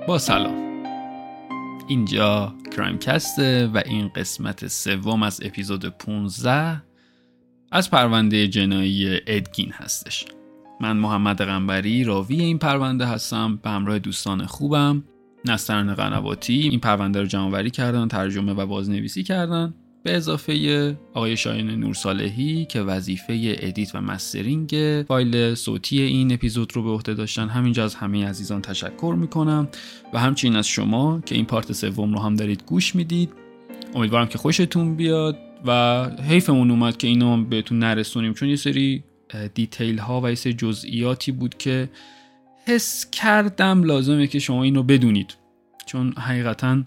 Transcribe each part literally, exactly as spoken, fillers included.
با سلام، اینجا کرایمکسته و این قسمت سوم از اپیزود پانزده از پرونده جنایی ادگین هستش. من محمد قنبری راوی این پرونده هستم به همراه دوستان خوبم. نسترن قنواتی این پرونده رو جمع‌آوری کردن، ترجمه و بازنویسی کردن، به اضافه آقای شاهین نورصالحی که وظیفه ادیت و مسترینگ فایل صوتی این اپیزود رو به عهده داشتن. همینجا از همه عزیزان تشکر میکنم و همچنین از شما که این پارت سوم رو هم دارید گوش میدید. امیدوارم که خوشتون بیاد و حیفمون اومد که اینو بهتون نرسونیم، چون یه سری دیتیل ها و یه سری جزئیاتی بود که حس کردم لازمه که شما اینو بدونید، چون حقیقتاً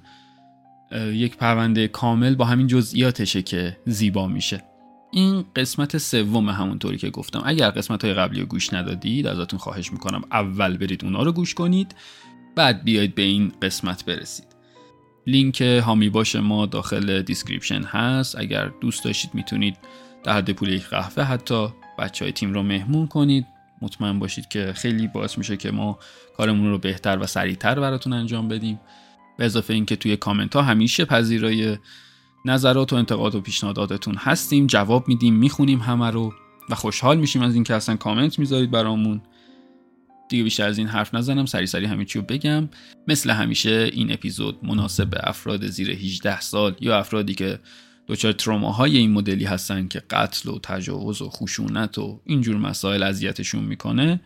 یک پرونده کامل با همین جزئیاتشه که زیبا میشه. این قسمت سوم، همونطوری که گفتم. اگر قسمت های قبلی رو گوش ندادید ازتون خواهش میکنم اول برید اونا رو گوش کنید، بعد بیاید به این قسمت برسید. لینک هامی باش ما داخل دیسکریپشن هست. اگر دوست داشتید میتونید در حد پول یک قهوه حتی بچه های تیم رو مهمون کنید. مطمئن باشید که خیلی باعث میشه که ما کارمون رو بهتر و سریعتر براتون انجام بدیم. به اضافه این که توی کامنت ها همیشه پذیرای نظرات و انتقاد و پیشنهاداتتون هستیم، جواب میدیم، میخونیم همه رو و خوشحال میشیم از این که اصلا کامنت میذارید برامون. دیگه بیشتر از این حرف نزنم، سری سری همه چی رو بگم. مثل همیشه این اپیزود مناسب افراد زیر هجده سال یا افرادی که دچار تروماهای این مدلی هستن که قتل و تجاوز و خشونت و اینجور مسائل اذیتشون میکنه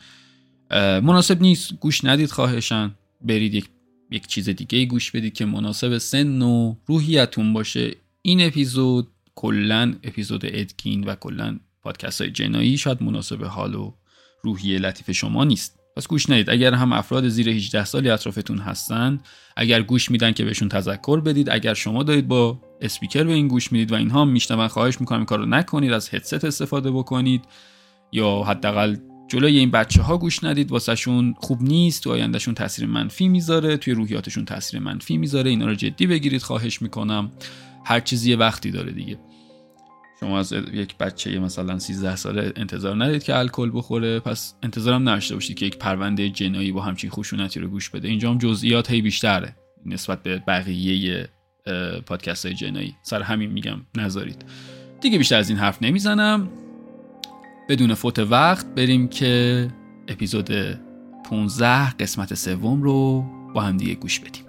مناسب نیست. گوش ندید خواهشاً. برید یک یک چیز دیگه گوش بدید که مناسب سن و روحیتون باشه. این اپیزود کلن اپیزود ادگین و کلن پادکست های جنایی شاید مناسب حال و روحیه لطیف شما نیست، پس گوش ندید. اگر هم افراد زیر هجده سالی اطرافتون هستن، اگر گوش میدن که بهشون تذکر بدید. اگر شما دارید با اسپیکر به این گوش میدید و اینها میشنون، خواهش میکنم این کارو نکنید، از هدست استفاده بکنید یا حداقل جلوی این بچه ها گوش ندید. واسه شون خوب نیست، تو آیندهشون تاثیر منفی میذاره، توی روحیاتشون تاثیر منفی میذاره. اینا رو جدی بگیرید خواهش میکنم. هر چیزی یه وقتی داره دیگه. شما از یک بچه مثلا سیزده ساله انتظار ندید که الکل بخوره، پس انتظارم نداشته باشید که یک پرونده جنایی با همچین خشونتی رو گوش بده. اینجا هم جزئیات هی بیشتره نسبت به بقیه پادکست های جنایی. سر همین میگم نذارید. دیگه بیشتر از این حرف نمیزنم. بدون فوت وقت بریم که اپیزود پانزده قسمت سوم رو با هم دیگه گوش بدیم.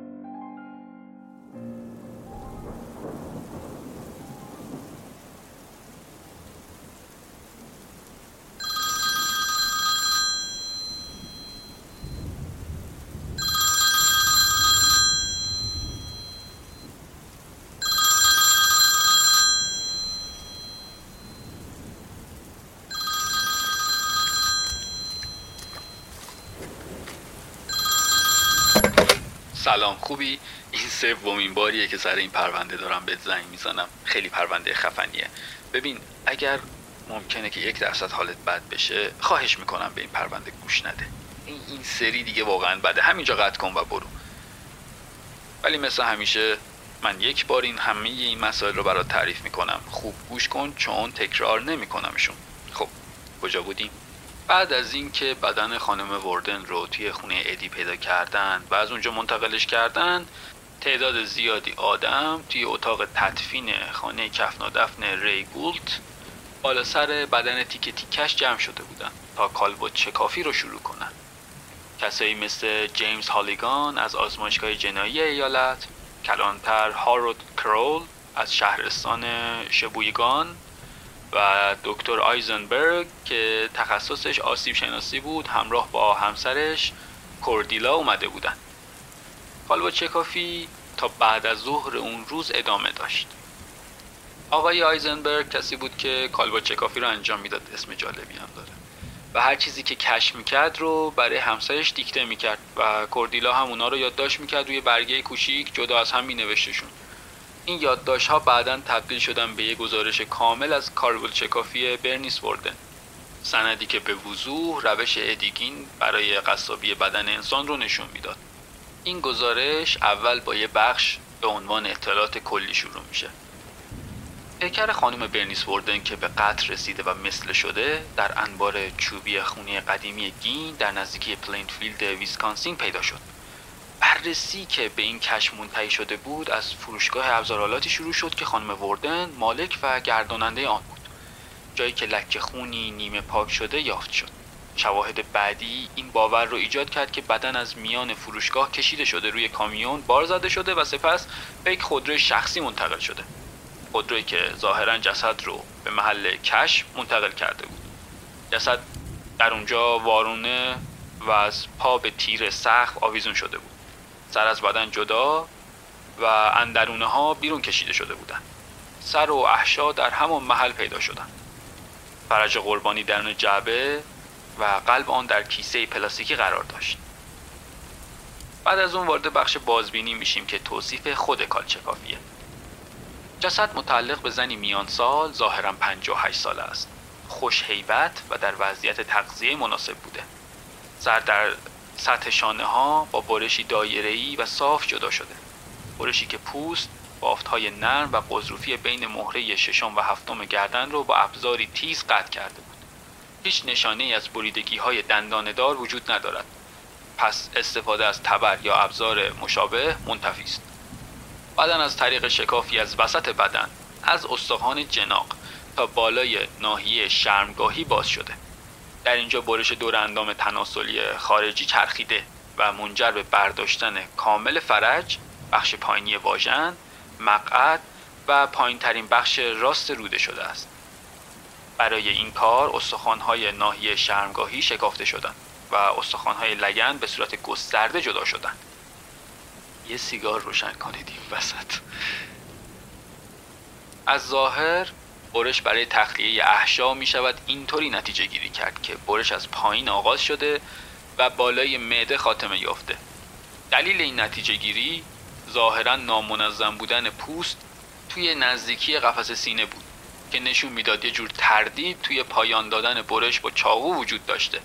سلام، خوبی؟ این سومین باریه که سر این پرونده دارم بهت زنگ میزنم. خیلی پرونده خفنیه. ببین، اگر ممکنه که یک درصد حالت بد بشه، خواهش میکنم به این پرونده گوش نده. این این سری دیگه واقعا بده. همینجا قطع کن و برو. ولی مثل همیشه من یک بار این همه این مسائل رو برات تعریف میکنم. خوب گوش کن چون تکرار نمیکنمشون. خب کجا بودیم؟ بعد از این که بدن خانم وردن رو توی خونه ادی پیدا کردن و از اونجا منتقلش کردن، تعداد زیادی آدم توی اتاق تدفین خانه کفن و دفن ری گولت بالا سر بدن تیکه تیکش جمع شده بودن تا کالبد شکافی رو شروع کنن. کسایی مثل جیمز هالیگان از آزمایشگاه جنایی ایالت، کلانتر هارولد کرول از شهرستان شبویگان و دکتر آیزنبرگ که تخصصش آسیب شناسی بود، همراه با همسرش کوردیلا اومده بودن. کالبد شکافی تا بعد از ظهر اون روز ادامه داشت. آقای آیزنبرگ کسی بود که کالبد شکافی رو انجام میداد. اسم جالبی هم داره. و هر چیزی که کشف میکرد رو برای همسرش دیکته میکرد و کوردیلا هم اونا رو یادداشت میکرد روی برگه کوچیک جدا از هم مینوشتشون. این یادداشت‌ها بعداً تبدیل شدن به یک گزارش کامل از کالبد شکافی برنیس وردن، سندی که به وضوح روش ادگین برای قصابی بدن انسان رو نشون میداد. این گزارش اول با یه بخش به عنوان اطلاعات کلی شروع میشه. پیکر خانم برنیس وردن که به قتل رسیده و مثل شده در انبار چوبی خونه قدیمی گین در نزدیکی پلینفیلد ویسکانسین پیدا شد. بررسی که به این کشف منتهی شده بود از فروشگاه ابزارآلاتی شروع شد که خانم وردن مالک و گرداننده آن بود، جایی که لکه خونی نیمه پاک شده یافت شد. شواهد بعدی این باور رو ایجاد کرد که بدن از میان فروشگاه کشیده شده روی کامیون بار زده شده و سپس به یک خودروی شخصی منتقل شده. خودرویی که ظاهراً جسد رو به محل کشف منتقل کرده بود. جسد در اونجا وارونه و از پا به تیر سقف آویزون شده بود. سر از بدن جدا و اندرونه ها بیرون کشیده شده بودند. سر و احشا در همان محل پیدا شدند. فرج قربانی درون جعبه و قلب آن در کیسه پلاستیکی قرار داشت. بعد از اون وارد بخش بازبینی میشیم که توصیف خود کالچکافیه. جسد متعلق به زنی میان سال، ظاهراً پنجاه و هشت ساله است. خوش هیبت و در وضعیت تغذیه مناسب بوده. سر در سطح شانه ها با برشی دایره‌ای و صاف جدا شده. برشی که پوست، بافت‌های نرم و قضروفی بین مهره ششم و هفتم گردن رو با ابزاری تیز قطع کرده بود. هیچ نشانه‌ای از بریدگی‌های دندانه‌دار وجود ندارد. پس استفاده از تبر یا ابزار مشابه منتفی است. بدن از طریق شکافی از وسط بدن، از استخوان جناق تا بالای ناحیه شرمگاهی باز شده. در اینجا برش دور اندام تناسلی خارجی چرخیده و منجر به برداشتن کامل فرج، بخش پایینی واژن، مقعد و پایین‌ترین بخش راست روده شده است. برای این کار استخوان‌های ناحیه شرمگاهی شکافته شدند و استخوان‌های لگن به صورت گسترده جدا شدند. یه سیگار روشن کنید این وسط. از ظاهر برش برای تخلیه احشا می شود اینطوری نتیجه گیری کرد که برش از پایین آغاز شده و بالای معده خاتمه یافته. دلیل این نتیجه گیری ظاهراً نامنظم بودن پوست توی نزدیکی قفس سینه بود که نشون میداد یه جور تردید توی پایان دادن برش با چاقو وجود داشته.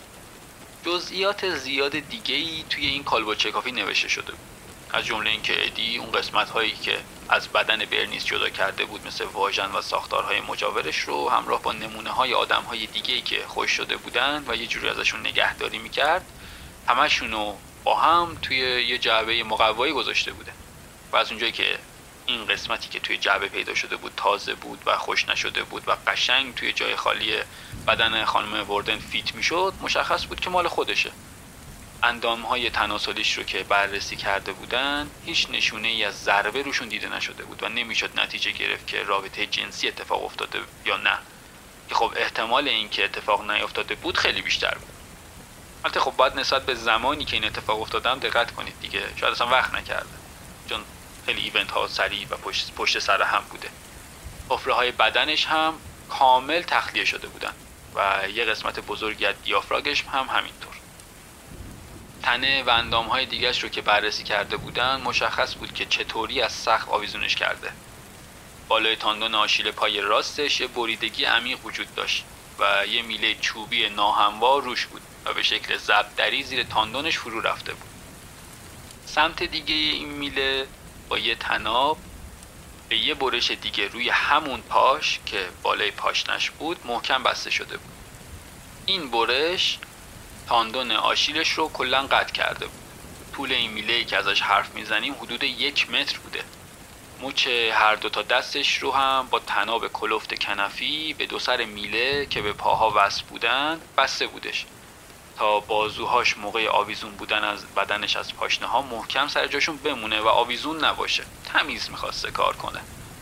جزئیات زیاد دیگه‌ای توی این کالبدچکافی نوشته شده بود، از جمله اینکه ادی اون قسمت‌هایی که از بدن برنیس جدا کرده بود مثل واژن و ساختارهای مجاورش رو همراه با نمونه‌های آدم‌های دیگه‌ای که خوش شده بودن و یه جوری ازشون نگهداری می‌کرد، همشونو با هم توی یه جعبه مقوایی گذاشته بوده. و از اونجایی که این قسمتی که توی جعبه پیدا شده بود تازه بود و خوش نشده بود و قشنگ توی جای خالی بدن خانم وردن فیت میشد، مشخص بود که مال خودشه. اندامهای تناسلیش رو که بررسی کرده بودن هیچ نشونه ای از ضربه روشون دیده نشده بود و نمیشد نتیجه گرفت که رابطه جنسی اتفاق افتاده یا نه، که خب احتمال این که اتفاق نیفتاده بود خیلی بیشتر بود. البته خب باید نسبت به زمانی که این اتفاق افتاده هم دقت کنید دیگه، شاید اصلا وقت نکرده چون خیلی ایونت ها سریع و پشت, پشت سر هم بوده. حفره های بدنش هم کامل تخلیه شده بودن و یه قسمت بزرگی از دیافراگمش هم همینطور. تنه و اندام‌های دیگه‌اش رو که بررسی کرده بودن مشخص بود که چطوری از سقف آویزونش کرده. بالای تاندون آشیل پای راستش یه بریدگی عمیق وجود داشت و یه میله چوبی ناهموار روش بود و به شکل ضبدری زیر تاندونش فرو رفته بود. سمت دیگه این میله با یه تناب به یه برش دیگه روی همون پاش که بالای پاشنش بود محکم بسته شده بود. این برش تاندون آشیلش رو کلاً قطع کرده بود. طول این میله‌ای که ازش حرف میزنیم حدود یک متر بوده. مچ هر دو تا دستش رو هم با تناب کلفت کنفی به دو سر میله که به پاها وصل بودن بسته بودش تا بازوهاش موقع آویزون بودن از بدنش از پاشنه ها محکم سر جاشون بمونه و آویزون نباشه. تمیز میخواسته کار کنه.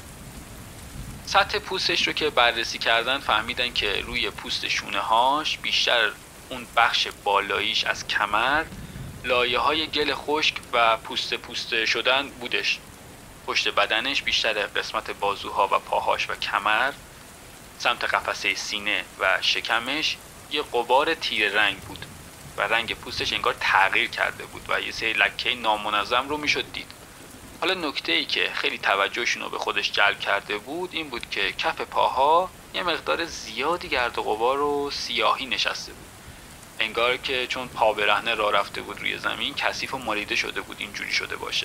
سطح پوستش رو که بررسی کردن فهمیدن که روی پوست شونه هاش بیشتر اون بخش بالاییش از کمر لایه های گل خشک و پوست پوست شدن بودش. پشت بدنش بیشتر قسمت بازوها و پاهاش و کمر، سمت قفسه سینه و شکمش یه غبار تیره رنگ بود و رنگ پوستش انگار تغییر کرده بود و یه سری لکه نامنظم رو میشد دید. حالا نکته ای که خیلی توجهشون رو به خودش جلب کرده بود این بود که کف پاها یه مقدار زیادی گرد و غبار و سیاهی نشسته بود، انگار که چون پا برهنه راه رفته بود روی زمین کثیف و مالیده شده بود اینجوری شده باشه.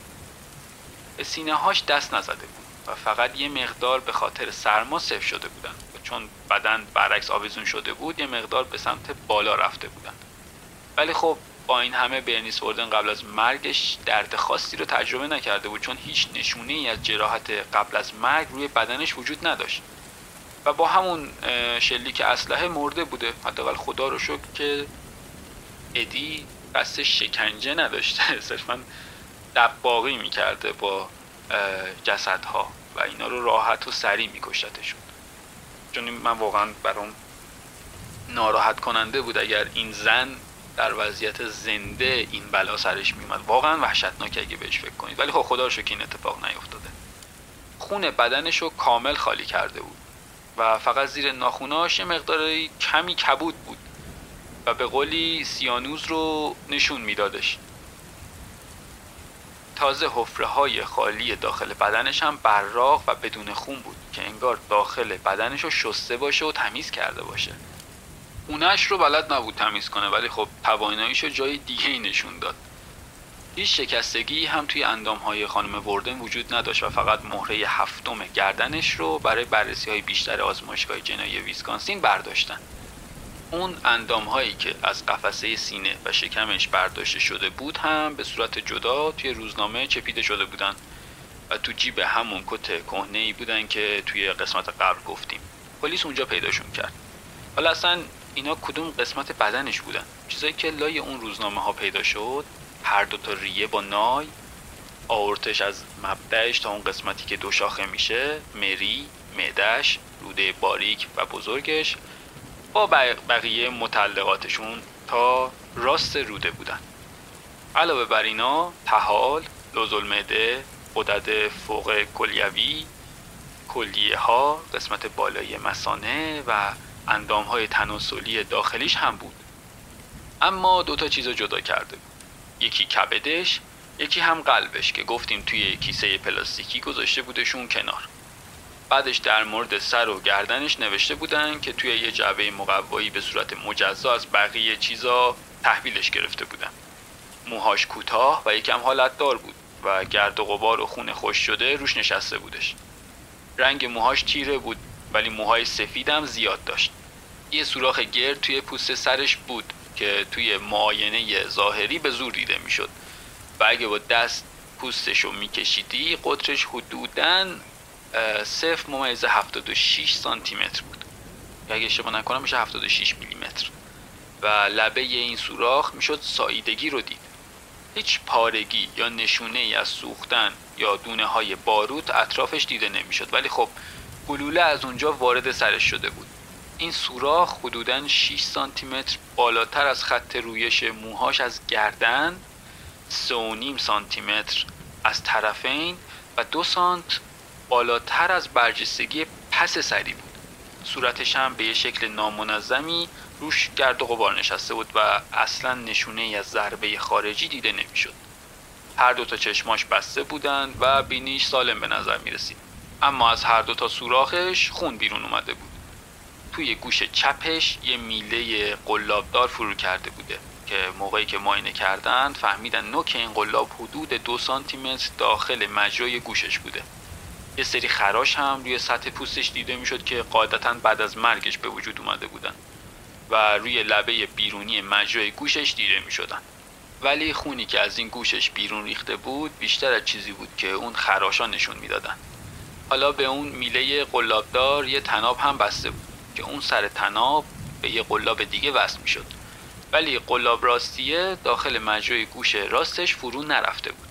به سینه هاش دست نزده بود و فقط یه مقدار به خاطر سرما سفت شده بودن و چون بدن برعکس آویزون شده بود یه مقدار به سمت بالا رفته بودن. ولی خب با این همه برنیس وردن قبل از مرگش درد خاصی رو تجربه نکرده بود، چون هیچ نشونه ای از جراحت قبل از مرگ روی بدنش وجود نداشت و با همون شلیک اسلحه مرده بوده. حداقل خدا رو شکر که ادی قصد شکنجه نداشته، صرفا دباغی میکرده با جسدها و اینا رو راحت و سریع میکشتشون. چون من واقعا برام ناراحت کننده بود اگر این زن در وضعیت زنده این بلا سرش میومد. واقعا وحشتناک اگه بهش فکر کنید، ولی خب خدا رو شکر این اتفاق نیفتاده. خون بدنش رو کامل خالی کرده بود و فقط زیر ناخوناش یه مقداری کمی کبود بود و به قولی سیانوز رو نشون میدادش. تازه حفره های خالی داخل بدنش هم براق و بدون خون بود که انگار داخل بدنش رو شسته باشه و تمیز کرده باشه. اونش رو بلد نبود تمیز کنه، ولی خب تواناییش رو جای دیگه ای نشون داد. هیچ شکستگی هم توی اندامهای خانم وردن وجود نداشت و فقط مهره هفتم گردنش رو برای بررسی های بیشتر آزمایشگاه جنایی ویسکانسین برداشتن. اون اندامهایی که از قفسه سینه و شکمش برداشته شده بود هم به صورت جدا توی روزنامه چپیده شده بودن و تو جیب همون کت کهنه‌ای بودن که توی قسمت قبل گفتیم. پلیس اونجا پیداشون کرد. حالا اصلا اینا کدوم قسمت بدنش بودن؟ چیزایی که لای اون روزنامه ها پیدا شد، هر دوتا ریه با نای، آورتش از مبدأش تا اون قسمتی که دو شاخه میشه، مری، معده‌اش، روده باریک و بزرگش با بقیه متعلقاتشون تا راست روده بودن. علاوه بر اینا طحال، لوزالمعده، غدد فوق کلیوی، کلیه ها، قسمت بالایی مثانه و اندام های تناسلی داخلیش هم بود. اما دوتا چیز جدا کرده بود. یکی کبدش، یکی هم قلبش که گفتیم توی کیسه پلاستیکی گذاشته بودشون کنار. بعدش در مورد سر و گردنش نوشته بودن که توی یه جعبه مقوایی به صورت مجزا از بقیه چیزا تحویلش گرفته بودن. موهاش کوتاه و یکم حالت دار بود و گرد و غبار و خون خوش شده روش نشسته بودش. رنگ موهاش تیره بود ولی موهای سفیدم زیاد داشت. یه سوراخ گرد توی پوست سرش بود که توی معاینه ظاهری به زور دیده میشد و اگه با دست پوستشو میکشیدی قطرش حدوداً صفر ممیز هفتاد و شش سانتی متر بود. اگه اشتباه نکنم میشه هفتاد و شش میلی متر و لبه این سوراخ میشد ساییدگی رو دید. هیچ پارگی یا نشونه ای از سوختن یا دونه های باروت اطرافش دیده نمیشد، ولی خب گلوله از اونجا وارد سرش شده بود. این سوراخ حدوداً شش سانتی متر بالاتر از خط رویش موهاش از گردن، سه و نیم سانتی متر از طرفین و دو سانت بالاتر از برجستگی پس سری بود. صورتش هم به یه شکل نامنظمی روش گرد و غبار نشسته بود و اصلا نشونه ای از ضربه خارجی دیده نمیشد. هر دوتا چشماش بسته بودند و بینیش سالم به نظر می رسید. اما از هر دوتا سوراخش خون بیرون اومده بود. توی گوش چپش یه میله قلابدار فرو کرده بوده که موقعی که معاینه کردن فهمیدن نوک این قلاب حدود دو سانتی متر داخل مجرای گوشش بوده. یه سری خراش هم روی سطح پوستش دیده میشد که قاعدتاً بعد از مرگش به وجود اومده بودن و روی لبه بیرونی مجرای گوشش دیده میشدن. ولی خونی که از این گوشش بیرون ریخته بود بیشتر از چیزی بود که اون خراشا نشون میدادن. حالا به اون میله قلابدار یه تناب هم بسته بود که اون سر تناب به یه قلاب دیگه وصل میشد، ولی قلاب راستیه داخل مجرای گوش راستش فرو نرفته بود.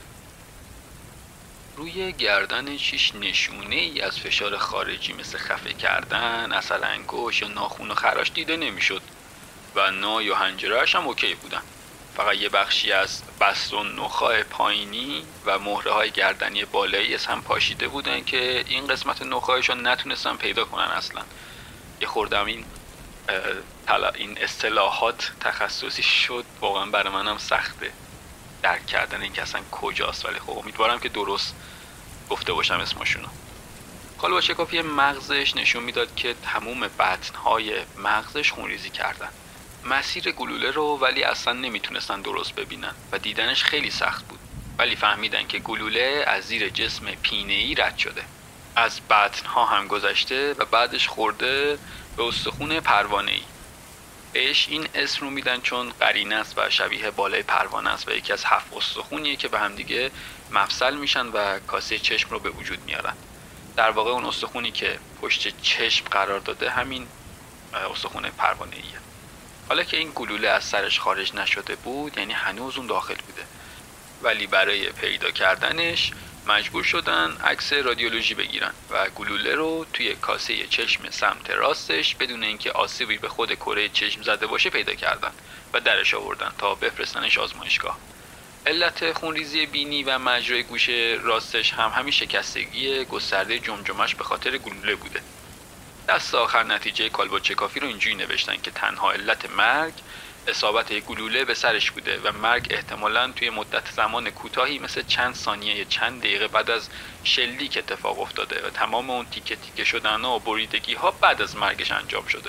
روی گردنش هیچ نشونه ای از فشار خارجی مثل خفه کردن، اثر انگشت یا ناخن و خراش دیده نمیشد و نای و حنجره‌اش هم اوکی بودن. فقط یه بخشی از بستون نخاع پایینی و مهره های گردنی بالایی از هم پاشیده بودن که این قسمت نخاعشون نتونستن پیدا کنن اصلا. یه خوردم این این اصطلاحات تخصصی شد، واقعا برای منم سخته درک کردن این که اصلا کجاست، ولی خب امیدوارم که درست گفته باشم اسمشونو. حالا با شکافی مغزش نشون میداد که تموم بطنهای مغزش خونریزی کردن. مسیر گلوله رو ولی اصلا نمیتونستن درست ببینن و دیدنش خیلی سخت بود، ولی فهمیدن که گلوله از زیر جسم پینه‌ای رد شده، از بطنها هم گذشته و بعدش خورده به استخون پروانه‌ای. بهش این اسم رو میدن چون قرینه است و شبیه بالای پروانه است و یکی از هفت استخونیه که به هم دیگه مفصل میشن و کاسه چشم رو به وجود میارن. در واقع اون استخونی که پشت چشم قرار داده همین استخون پروانه‌ایه. حالا که این گلوله از سرش خارج نشده بود، یعنی هنوز اون داخل بوده، ولی برای پیدا کردنش مجبور شدن عکس رادیولوژی بگیرن و گلوله رو توی کاسه چشم سمت راستش بدون اینکه آسیبی به خود کره چشم زده باشه پیدا کردن و درش آوردن تا بفرستنش آزمایشگاه. علت خونریزی بینی و مجرای گوش راستش هم همین شکستگی گسترده جمجمش به خاطر گلوله بوده. دست آخر نتیجه کالباچکافی رو اینجوری نوشتن که تنها علت مرگ اصابت گلوله به سرش بوده و مرگ احتمالاً توی مدت زمان کوتاهی مثل چند ثانیه یا چند دقیقه بعد از شلیک اتفاق افتاده و تمام اون تیکه تیکه شدن و بریدگی ها بعد از مرگش انجام شده.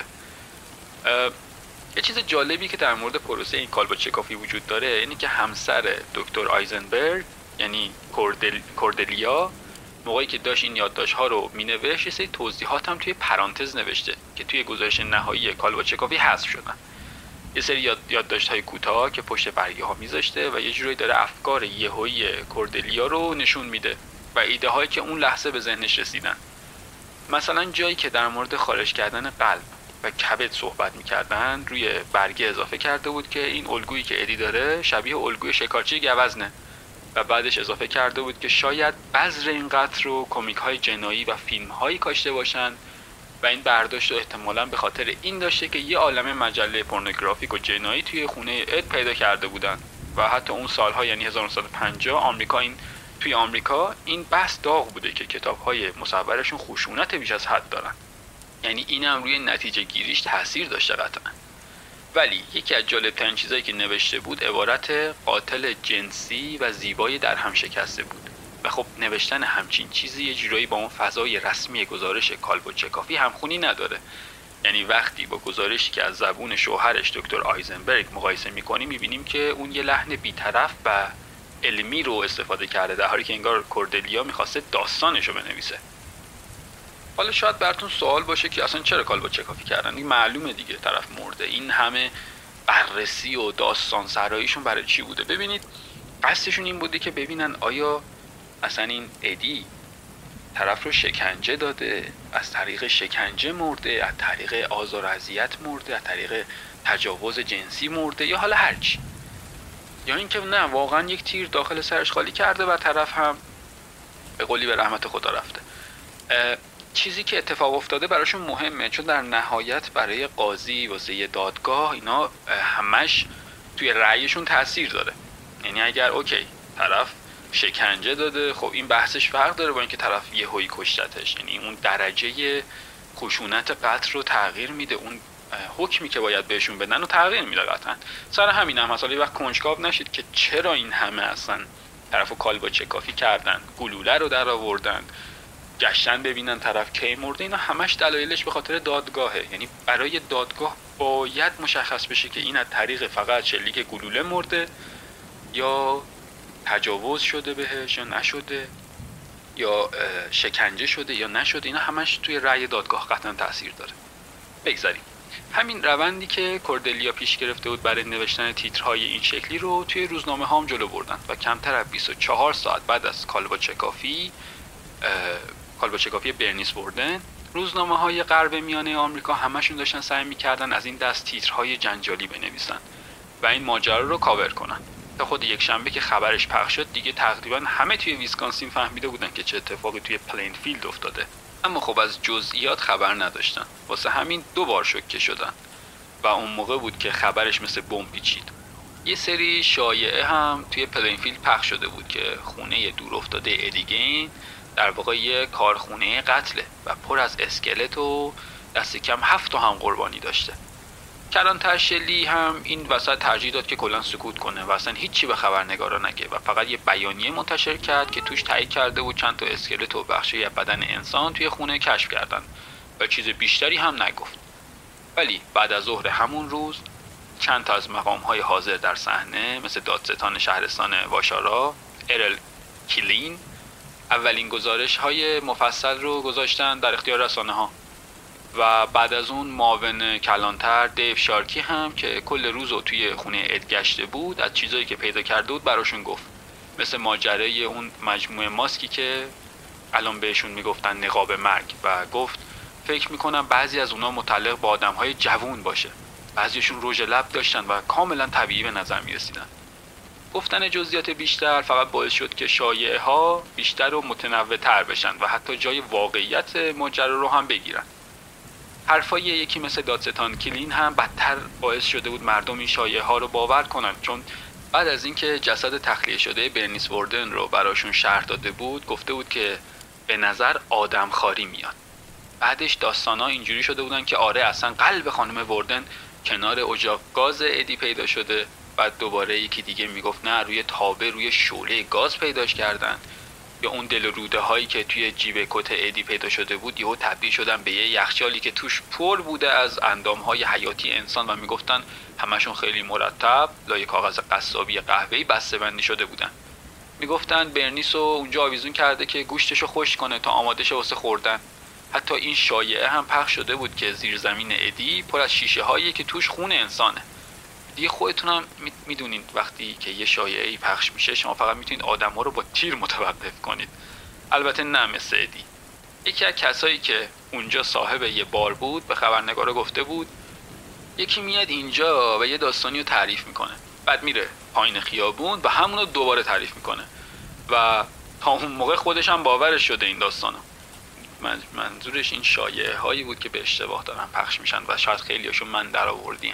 یه چیز جالبی که در مورد پروسه این کالباچکافی وجود داره اینه که همسر دکتر آیزنبرگ یعنی کوردل... کوردلیا موقعی که داشت این یادداشت‌ها رو می‌نوشت یه سری توضیحات هم توی پرانتز نوشته که توی گزارش نهایی کالباچکافی حذف شدن. یه سری یاد یادداشت‌های کوتاه که پشت برگه‌ها می‌ذاشته و یه جوری داره افکار یهویی کوردلیا رو نشون میده و ایده‌هایی که اون لحظه به ذهنش رسیدن. مثلا جایی که در مورد خارج کردن قلب و کبد صحبت می‌کردن روی برگه اضافه کرده بود که این الگویی که ادی داره شبیه الگوی شکارچی گوزنه و بعدش اضافه کرده بود که شاید بذر این قتل رو کمیک‌های جنایی و فیلم‌هایی کاشته باشن و این برداشت رو احتمالاً به خاطر این داشته که یه عالمه مجله پورنوگرافیک و جنایی توی خونه اد پیدا کرده بودن و حتی اون سال‌ها یعنی هزار و نهصد و پنجاه آمریکا این توی آمریکا این بحث داغ بوده که کتاب‌های مصورشون خشونت بیش از حد دارن. یعنی اینم روی نتیجه گیریش تاثیر داشته قطعاً. ولی یکی از جالب‌ترین چیزایی که نوشته بود عبارت قاتل جنسی و زیبای در هم شکسته بود و خب نوشتن همچین چیزی یه جورایی با اون فضای رسمی گزارش کالباچکافی همخونی نداره. یعنی وقتی با گزارشی که از زبون شوهرش دکتر آیزنبرگ مقایسه می‌کنیم می‌بینیم که اون یه لحن بی‌طرف و علمی رو استفاده کرده در حالی که انگار کوردلیا می‌خواسته داستانش رو بنویسه. حالا شاید براتون سوال باشه که اصلا چرا کالباچکافی کردن؟ این معلومه دیگه، طرف مرده. این همه بررسی و داستان سراییشون برای چی بوده؟ ببینید قصدشون این بوده که ببینن آیا اصلا این ادی طرف رو شکنجه داده، از طریق شکنجه مرده، از طریق آزار و اذیت مرده، از طریق تجاوز جنسی مرده یا حالا هرچی، یا اینکه نه واقعا یک تیر داخل سرش خالی کرده و طرف هم به قولی به رحمت خدا رفته. چیزی که اتفاق افتاده براشون مهمه چون در نهایت برای قاضی واسه دادگاه اینا همش توی رأیشون تاثیر داره. یعنی اگر اوکی طرف شکنجه داده، خب این بحثش فرق داره با اینکه طرف یهویی کشتتش، یعنی اون درجه خشونت قتل رو تغییر میده، اون حکمی که باید بهشون بدن رو تغییر میده قطعا. سر همین هم مثلا یه وقت کنجکاو نشید که چرا این همه اصلا طرفو کالباچکافی کردن، گلوله رو در آوردن، گشتن ببینن طرف کی مرده، اینا همش دلایلش به خاطر دادگاهه. یعنی برای دادگاه باید مشخص بشه که این از طریق فقط شلیک گلوله مرده یا تجاوز شده بهش یا نشده یا شکنجه شده یا نشده. اینا همش توی رأی دادگاه قطعا تاثیر داره. بگذاریم همین روندی که کوردلیا پیش گرفته بود برای نوشتن تیترهای این شکلی رو توی روزنامه ها هم جلو بردن و کمتر از بیست و چهار ساعت بعد از کالباچکافی کالباچکافی برنیس بوردن روزنامه های غرب میانه آمریکا همشون داشتن سعی میکردن از این دست تیترهای جنجالی بنویسن و این ماجرا رو کاور کنن. تا خود یک شنبه که خبرش پخش شد دیگه تقریبا همه توی ویسکانسین فهمیده بودن که چه اتفاقی توی پلینفیلد افتاده، اما خب از جزئیات خبر نداشتن. واسه همین دو بار شوکه شدن و اون موقع بود که خبرش مثل بمب پیچید. یه سری شایعه هم توی پلینفیلد پخش شده بود که خونه دور افتاده ادی گین در واقع یه کارخونه قتله و پر از اسکلت و دست کم هفت تا هم قربانی داشته. کلانتر شلی هم این وسط ترجیح داد که کلا سکوت کنه و اصلا هیچی به خبرنگارا نگه و فقط یه بیانیه منتشر کرد که توش تایید کرده بود چند تا اسکلت و بخشی از بدن انسان توی خونه کشف کردن و چیز بیشتری هم نگفت. ولی بعد از ظهر همون روز چند تا از مقام‌های حاضر در صحنه مثل دادستان شهرستان واشارا ارل کیلین اولین گزارش‌های مفصل رو گذاشتن در اختیار رسانه‌ها و بعد از اون معاون کلانتر دیو شارکی هم که کل روز رو توی خونه اد گشته بود از چیزایی که پیدا کرده بود براشون گفت، مثل ماجرای اون مجموعه ماسکی که الان بهشون میگفتن نقاب مرگ، و گفت فکر میکنم بعضی از اونا متعلق به آدمهای جوون باشه، بعضیشون رژ لب داشتن و کاملا طبیعی به نظر میرسیدن. گفتن جزئیات بیشتر فقط باعث شد که شایعه ها بیشتر و متنوع‌تر بشن و حتی جای واقعیت ماجرا رو هم بگیرن. حرفای یکی مثل دادستان کلین هم بدتر باعث شده بود مردم این شایعه ها رو باور کنن، چون بعد از اینکه جسد تخلیه شده برنیس وردن رو براشون شرح داده بود گفته بود که به نظر آدم خاری میاد. بعدش داستانا اینجوری شده بودن که آره اصلا قلب خانم وردن کنار اجاق گاز ادی پیدا شده، بعد دوباره یکی دیگه میگفت نه روی تابه روی شعله گاز پیداش کردن، یا اون دل روده هایی که توی جیب کت ادی پیدا شده بود یهو تبدیل شدن به یه یخچالی که توش پر بوده از اندام های حیاتی انسان و میگفتن همشون خیلی مرتب لای کاغذ قصابی قهوه‌ای بسته‌بندی شده بودن. میگفتن برنیس رو اونجا آویزون کرده که گوشتشو خشک کنه تا آماده شه واسه خوردن. حتی این شایعه هم پخش شده بود که زیرزمین ادی پر از شیشه هایی که توش خون انسانه. دیگه خودتون هم میدونید وقتی که یه شایعه‌ای پخش میشه شما فقط میتونید آدم‌ها رو با تیر متوقف کنید. البته نه مثل ادی. یکی از کسایی که اونجا صاحب یه بار بود به خبرنگارا گفته بود یکی میاد اینجا و یه داستانی رو تعریف میکنه، بعد میره پایین خیابون و همون رو دوباره تعریف میکنه و تا اون موقع خودش هم باورش شده این داستانا. منظورش این شایعه هایی بود که به اشتباه دارن پخش میشن و شاید خیلی هاشون من در آوردیم.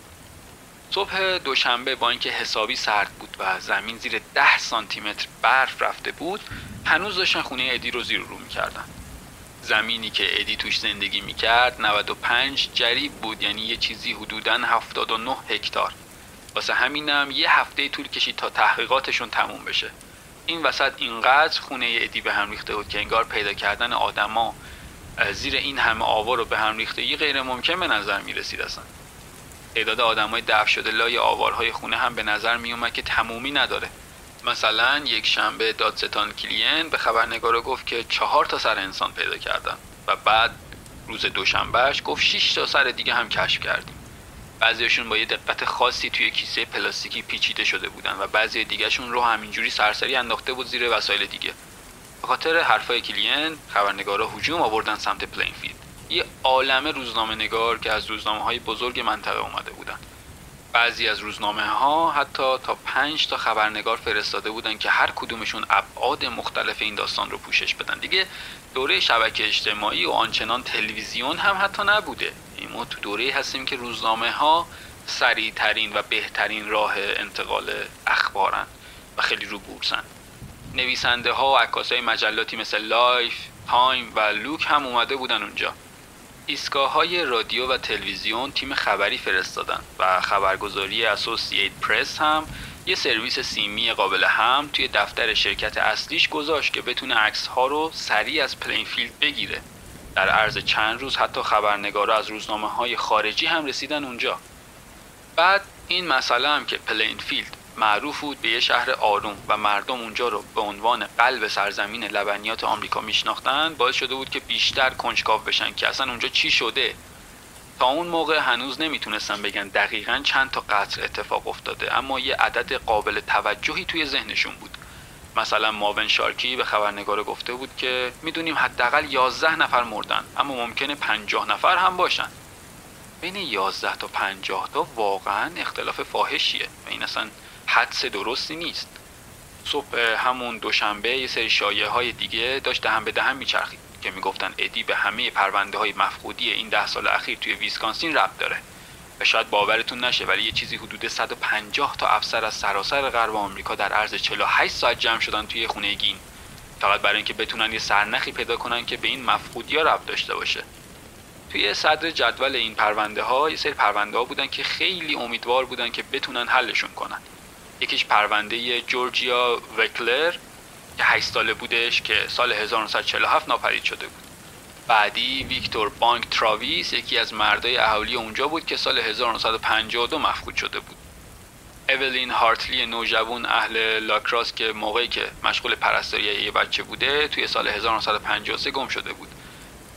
صبح دوشنبه با اینکه حسابی سرد بود و زمین زیر ده سانتی متر برف رفته بود هنوز داشتن خونه ادی رو زیر رو میکردن. زمینی که ادی توش زندگی میکرد نود و پنج جریب بود، یعنی یه چیزی حدوداً هفتاد و نه هکتار. واسه همینم یه هفته طول کشید تا تحقیقاتشون تموم بشه. این وسط اینقدر خونه ادی به هم ریخته بود که انگار پیدا کردن آدما زیر این همه آوار رو به هم ریختگی غیر ممکن به نظر میرسید. اصلا تعداد آدمای دفن شده لای آوارهای خونه هم به نظر میومد که تمومی نداره. مثلا یک شنبه دادستان کلین به خبرنگارا گفت که چهار تا سر انسان پیدا کردن و بعد روز دوشنبهش گفت شش تا سر دیگه هم کشف کردیم. بعضیشون با یه دقت خاصی توی کیسه پلاستیکی پیچیده شده بودن و بعضی دیگه‌شون رو همینجوری سرسری انداخته بود زیر وسایل دیگه. به خاطر حرفای کلین خبرنگارا هجوم آوردن سمت پلینفیلد. یه عالمه روزنامه‌نگار که از روزنامه‌های بزرگ منطقه اومده بودن. بعضی از روزنامه‌ها حتی تا پنج تا خبرنگار فرستاده بودن که هر کدومشون ابعاد مختلف این داستان رو پوشش بدن. دیگه دوره شبکه اجتماعی و آنچنان تلویزیون هم حتی نبوده. ما تو دوره‌ای هستیم که روزنامه‌ها سریع‌ترین و بهترین راه انتقال اخبارن و خیلی رو بورسن. نویسنده‌ها و عکاسای مجلاتی مثل لایف، تایم و لوک هم اومده بودن اونجا. ایستگاه‌های رادیو و تلویزیون تیم خبری فرستادن و خبرگزاری اسوسییت پرس هم یه سرویس سیمی قابل حمل توی دفتر شرکت اصلیش گذاشت که بتونه عکس‌ها رو سریع از پلینفیلد بگیره. در عرض چند روز حتی خبرنگارا از روزنامه‌های خارجی هم رسیدن اونجا. بعد این مسئله هم که پلینفیلد معروف بود به یه شهر آروم و مردم اونجا رو به عنوان قلب سرزمین لبنیات آمریکا میشناختن باعث شده بود که بیشتر کنجکاو بشن که اصلا اونجا چی شده. تا اون موقع هنوز نمیتونستن بگن دقیقاً چند تا قتل اتفاق افتاده، اما یه عدد قابل توجهی توی ذهنشون بود. مثلا معاون شارکی به خبرنگارا گفته بود که میدونیم حداقل یازده نفر مردن اما ممکنه پنجاه نفر هم باشن. بین یازده تا پنجاه تا واقعا اختلاف فاحشیه و این اصلا حدس درستی نیست. صبح همون دوشنبه یه سری شایعه های دیگه داشت دهن به دهن میچرخید که میگفتن ادی به همه پرونده های مفقودی این ده سال اخیر توی ویسکانسین ربط داره. و شاید باورتون نشه ولی یه چیزی حدود صد و پنجاه تا افسر از سراسر غرب آمریکا در عرض چهل و هشت ساعت جمع شدن توی خونه گین فقط برای اینکه بتونن یه سرنخی پیدا کنن که به این مفقودی‌ها ربط داشته باشه. توی صدر جدول این پرونده ها یه سری پرونده ها بودن که خیلی امیدوار بودن که بتونن حلشون کنن. یکیش پرونده جورجیا وکلر که هشت ساله بودش که سال هزار و نهصد و چهل و هفت ناپدید شده بود. بعدی ویکتور بانک تراویس یکی از مردای اهالی اونجا بود که سال هزار و نهصد و پنجاه و دو مفقود شده بود. اولین هارتلی نوجوان اهل لاکراس که موقعی که مشغول پرستاری یه بچه بوده توی سال هزار و نهصد و پنجاه و سه گم شده بود.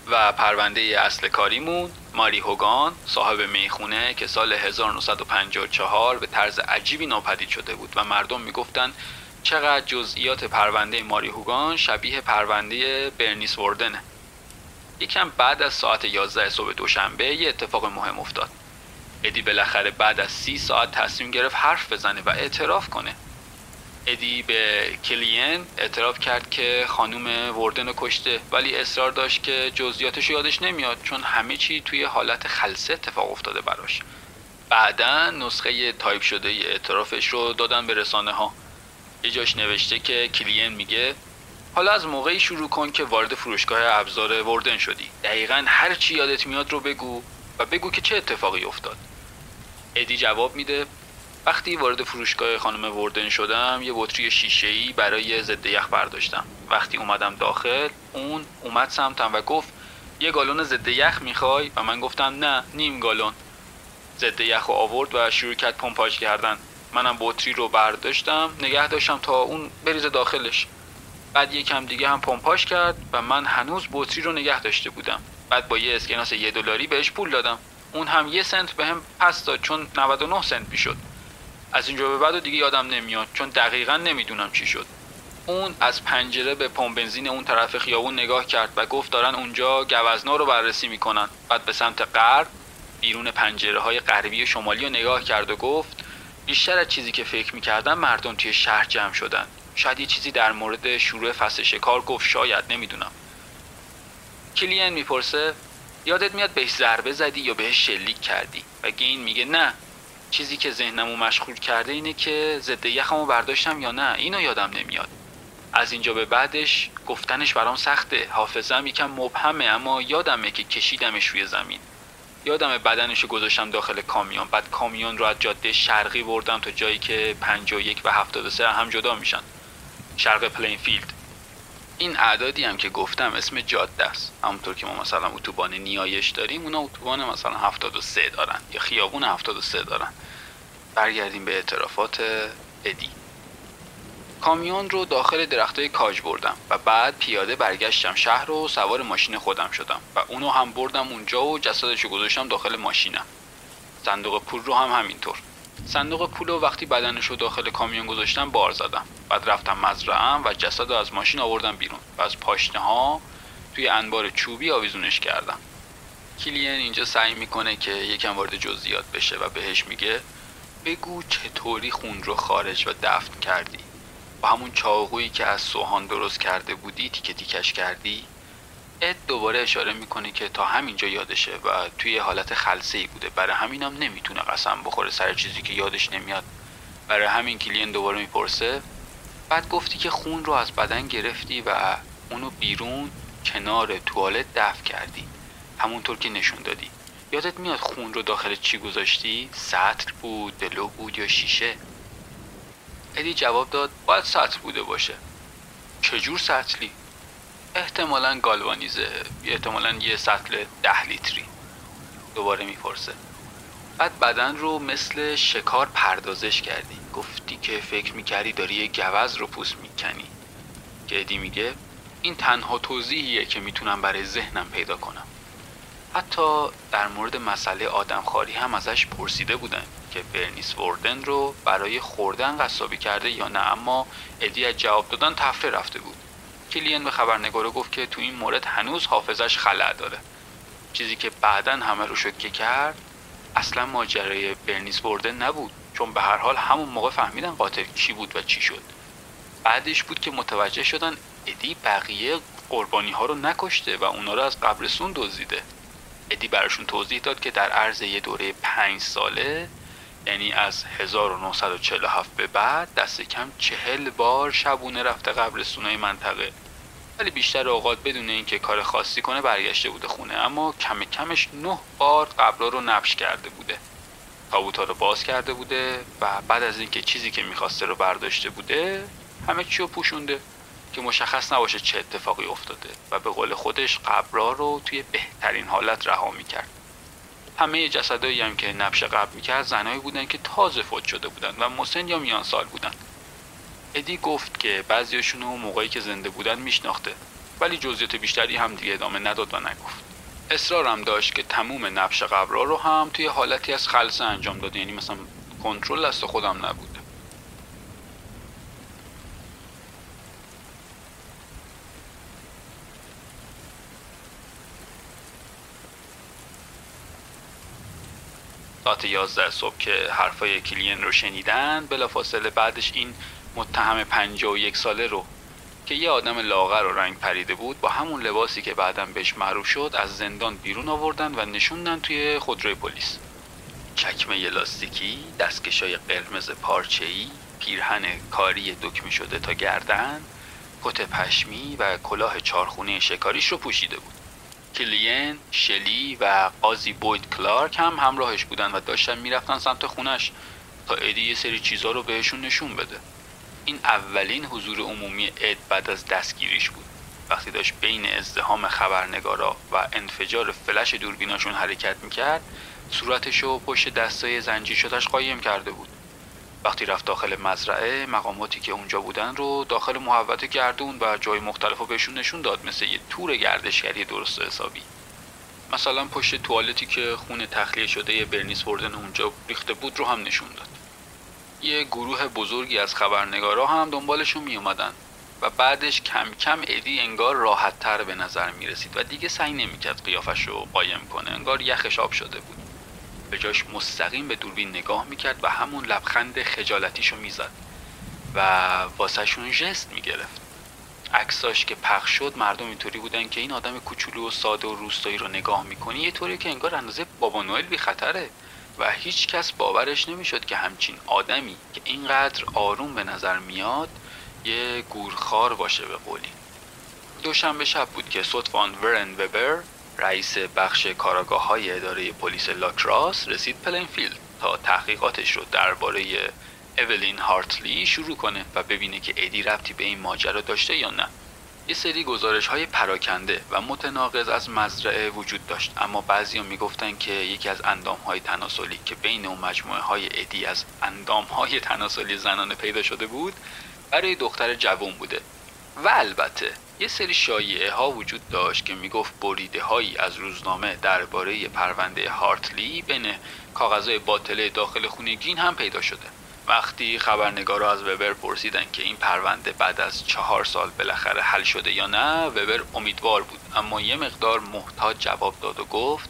و پرونده اصل کاریمون ماری هوگان صاحب میخونه که سال هزار و نهصد و پنجاه و چهار به طرز عجیبی ناپدید شده بود و مردم میگفتن چقدر جزئیات پرونده ماری هوگان شبیه پرونده برنیس وردنه. یکم بعد از ساعت یازده صبح دوشنبه یه اتفاق مهم افتاد. ادی بالاخره بعد از سی ساعت تصمیم گرفت حرف بزنه و اعتراف کنه. ادی به کلین اعتراف کرد که خانم وردن رو کشته، ولی اصرار داشت که جزئیاتش یادش نمیاد چون همه چی توی حالت خلسه اتفاق افتاده براش. بعداً نسخه تایپ شده ای اعترافش رو دادن به رسانه ها. یه جاش نوشته که کلین میگه حالا از موقعی شروع کن که وارد فروشگاه ابزار وردن شدی. دقیقاً هر چی یادت میاد رو بگو و بگو که چه اتفاقی افتاد. ادی جواب میده وقتی وارد فروشگاه خانم وردن شدم یه بطری شیشه‌ای برای ضد یخ برداشتم. وقتی اومدم داخل اون اومد سمتم و گفت یه گالون ضد یخ میخوای؟ و من گفتم نه، نیم گالون. ضد یخ رو آورد و شروع کرد پمپاژ کردن. منم بطری رو برداشتم نگه داشتم تا اون بریزه داخلش. بعد یکم دیگه هم پمپاژ کرد و من هنوز بطری رو نگه داشته بودم. بعد با یه اسکناس یه دلاری بهش پول دادم. اون هم یه سنت بهم پس داد چون نود و نه سنت میشد. از اینجا به بعد دیگه یادم نمیاد چون دقیقاً نمیدونم چی شد. اون از پنجره به پمپ بنزین اون طرف خیابون نگاه کرد و گفت دارن اونجا گوزنا رو بررسی میکنن. بعد به سمت غرب بیرون پنجره های غربی و شمالی رو نگاه کرد و گفت بیشتر از چیزی که فکر میکردم مردم توی شهر جمع شدن. شاید یه چیزی در مورد شروع فصل شکار گفت، شاید، نمیدونم. کلین میپرسه یادت میاد بهش ضربه زدی یا بهش شلیک کردی؟ و گین میگه نه، چیزی که ذهنمو مشغول کرده اینه که ضد یخمو برداشتم یا نه، اینو یادم نمیاد. از اینجا به بعدش گفتنش برام سخته. حافظم یکم مبهمه اما یادمه که کشیدمش روی زمین. یادمه بدنشو گذاشتم داخل کامیون. بعد کامیون رو از جاده شرقی بردم تا جایی که پنجاه و یک و هفتاد و سه هم جدا میشن. شرق پلینفیلد. این اعدادی هم که گفتم اسم جاده است. همونطور که ما مثلا اتوبان نیایش داریم اونا اتوبان مثلا هفتاد و سه دارن یا خیابون هفتاد و سه دارن. برگردیم به اعترافات ادی. کامیون رو داخل درختای کاج بردم و بعد پیاده برگشتم شهر و سوار ماشین خودم شدم و اونو هم بردم اونجا و جسدشو گذاشتم داخل ماشینم. صندوق پول رو هم همینطور. صندوق پول رو وقتی بدنشو داخل کامیون گذاشتم بار زدم. بعد رفتم مزرعه‌ام و جسد رو از ماشین آوردم بیرون و از پاشنه ها توی انبار چوبی آویزونش کردم. کلین اینجا سعی میکنه که یکم وارد جزئیات بشه و بهش میگه بگو چطوری خون رو خارج و دفن کردی. با همون چاقویی که از سوهان درست کرده بودی تیکه تیکش کردی. اد دوباره اشاره میکنه که تا همینجا یادشه و توی حالت خلسه‌ای بوده، برای همینم نمیتونه قسم بخوره سر چیزی که یادش نمیاد. برای همین کلین دوباره میپرسه بعد گفتی که خون رو از بدن گرفتی و اونو بیرون کنار توالت دفن کردی همونطور که نشون دادی. یادت میاد خون رو داخل چی گذاشتی؟ سطل بود، دلو بود یا شیشه؟ ادی جواب داد باید سطل بوده باشه. چجور سطلی؟ احتمالاً گالوانیزه، احتمالاً یه سطل ده لیتری. دوباره میپرسه بعد بدن رو مثل شکار پردازش کردی. گفتی که فکر میکردی داری یه گوز رو پوست میکنی. که ادی میگه این تنها توضیحیه که میتونم برای ذهنم پیدا کنم. حتی در مورد مسئله آدمخواری هم ازش پرسیده بودن که برنیس وردن رو برای خوردن قصابی کرده یا نه، اما ادی از جواب دادن تفره رفته بود. کلین به خبرنگارا گفت که تو این مورد هنوز حافظش خلأ داره. چیزی که بعداً همه رو شوکه کرد اصلا ماجرای برنیس وردن نبود، چون به هر حال همون موقع فهمیدن قاتل کی بود و چی شد. بعدش بود که متوجه شدن ادی بقیه قربانی ها رو نکشته و اونا رو از قبرستون دزدیده. ادی براشون توضیح داد که در عرض یه دوره پنج ساله، یعنی از هزار و نهصد و چهل و هفت به بعد، دست کم چهل بار شبونه رفته قبرستونای منطقه، ولی بیشتر اوقات بدون اینکه کار خاصی کنه برگشته بوده خونه. اما کم کمش نه بار قبرها رو نبش کرده بوده، تابوتا رو باز کرده بوده و بعد از اینکه چیزی که میخواسته رو برداشته بوده همه چی رو پوشونده که مشخص نباشه چه اتفاقی افتاده و به قول خودش قبرها رو توی بهترین حالت رها میکرد. همه جسدایی هم که نبش قبر میکرد زنایی بودن که تازه فوت شده بودن و مسن یا میان سال بودن. ادی گفت که بعضیاشون رو موقعی که زنده بودن میشناخته ولی جزئیات بیشتری هم دیگه ادامه نداد و نگفت. اصرارم داشت که تموم نبش قبرها رو هم توی حالتی از خلسه انجام داده، یعنی مثلا کنترل دست خودم نبوده. ساعت یازده صبح که حرفای کلین رو شنیدن، بلافاصله بعدش این متهم پنجاه و یک ساله رو که یه آدم لاغر و رنگ پریده بود با همون لباسی که بعداً بهش معروف شد از زندان بیرون آوردن و نشوندن توی خودروی پلیس. چکمه لاستیکی، دستکشای قرمز پارچه‌ای، پیرهن کاری دکمه شده تا گردن، کت پشمی و کلاه چارخونه شکاریش رو پوشیده بود. کلین، شلی و قاضی بوید کلارک هم همراهش بودن و داشتن میرفتن سمت خونش تا ادی یه سری چیزا رو بهشون نشون بده. این اولین حضور عمومی اد بعد از دستگیریش بود. وقتی داشت بین ازدحام خبرنگارا و انفجار فلش دوربیناشون حرکت میکرد، صورتشو پشت دستای زنجیر شدهش قایم کرده بود. وقتی رفت داخل مزرعه، مقاماتی که اونجا بودن رو داخل محوطه گردون و جای مختلف رو بهشون نشون داد، مثل یه تور گردشگری درست حسابی. مثلا پشت توالتی که خون تخلیه شده برنیس وردن اونجا ریخته بود رو هم نشون داد. یه گروه بزرگی از خبرنگارا هم دنبالشون می اومدن و بعدش کم کم ادی انگار راحت تر به نظر می رسید و دیگه سعی نمی کرد قیافش رو قایم کنه. انگار یخش آب شده بود. به جاش مستقیم به دوربین نگاه می کرد و همون لبخند خجالتیشو می زد و واسه شون ژست می گرفت. عکساش که پخش شد مردم اینطوری بودن که این آدم کوچولو و ساده و روستایی رو نگاه میکنی یه طوری که انگار اندازه بابا نوئل بی خطره و هیچ کس باورش نمیشد که همچین آدمی که اینقدر آروم به نظر میاد یه گورخوار باشه به قولی. دوشنبه شب بود که صدفاً ورن وبر، رئیس بخش کاراگاه‌های اداره پلیس لاکراس، رسید پلینفیلد تا تحقیقاتش رو درباره اولین هارتلی شروع کنه و ببینه که ادی ربطی به این ماجرا داشته یا نه. یه سری گزارش‌های پراکنده و متناقض از مزرعه وجود داشت، اما بعضیا میگفتن که یکی از اندام‌های تناسلی که بین اون مجموعه‌های ادی از اندام‌های تناسلی زنانه پیدا شده بود برای دختر جوان بوده. و البته یه سری شایعه ها وجود داشت که میگفت بریده هایی از روزنامه درباره پرونده هارتلی بین کاغذهای باطله داخل خونه گین هم پیدا شده. وقتی خبرنگارا از وبر پرسیدن که این پرونده بعد از چهار سال بالاخره حل شده یا نه، وبر امیدوار بود اما یه مقدار محتاط جواب داد و گفت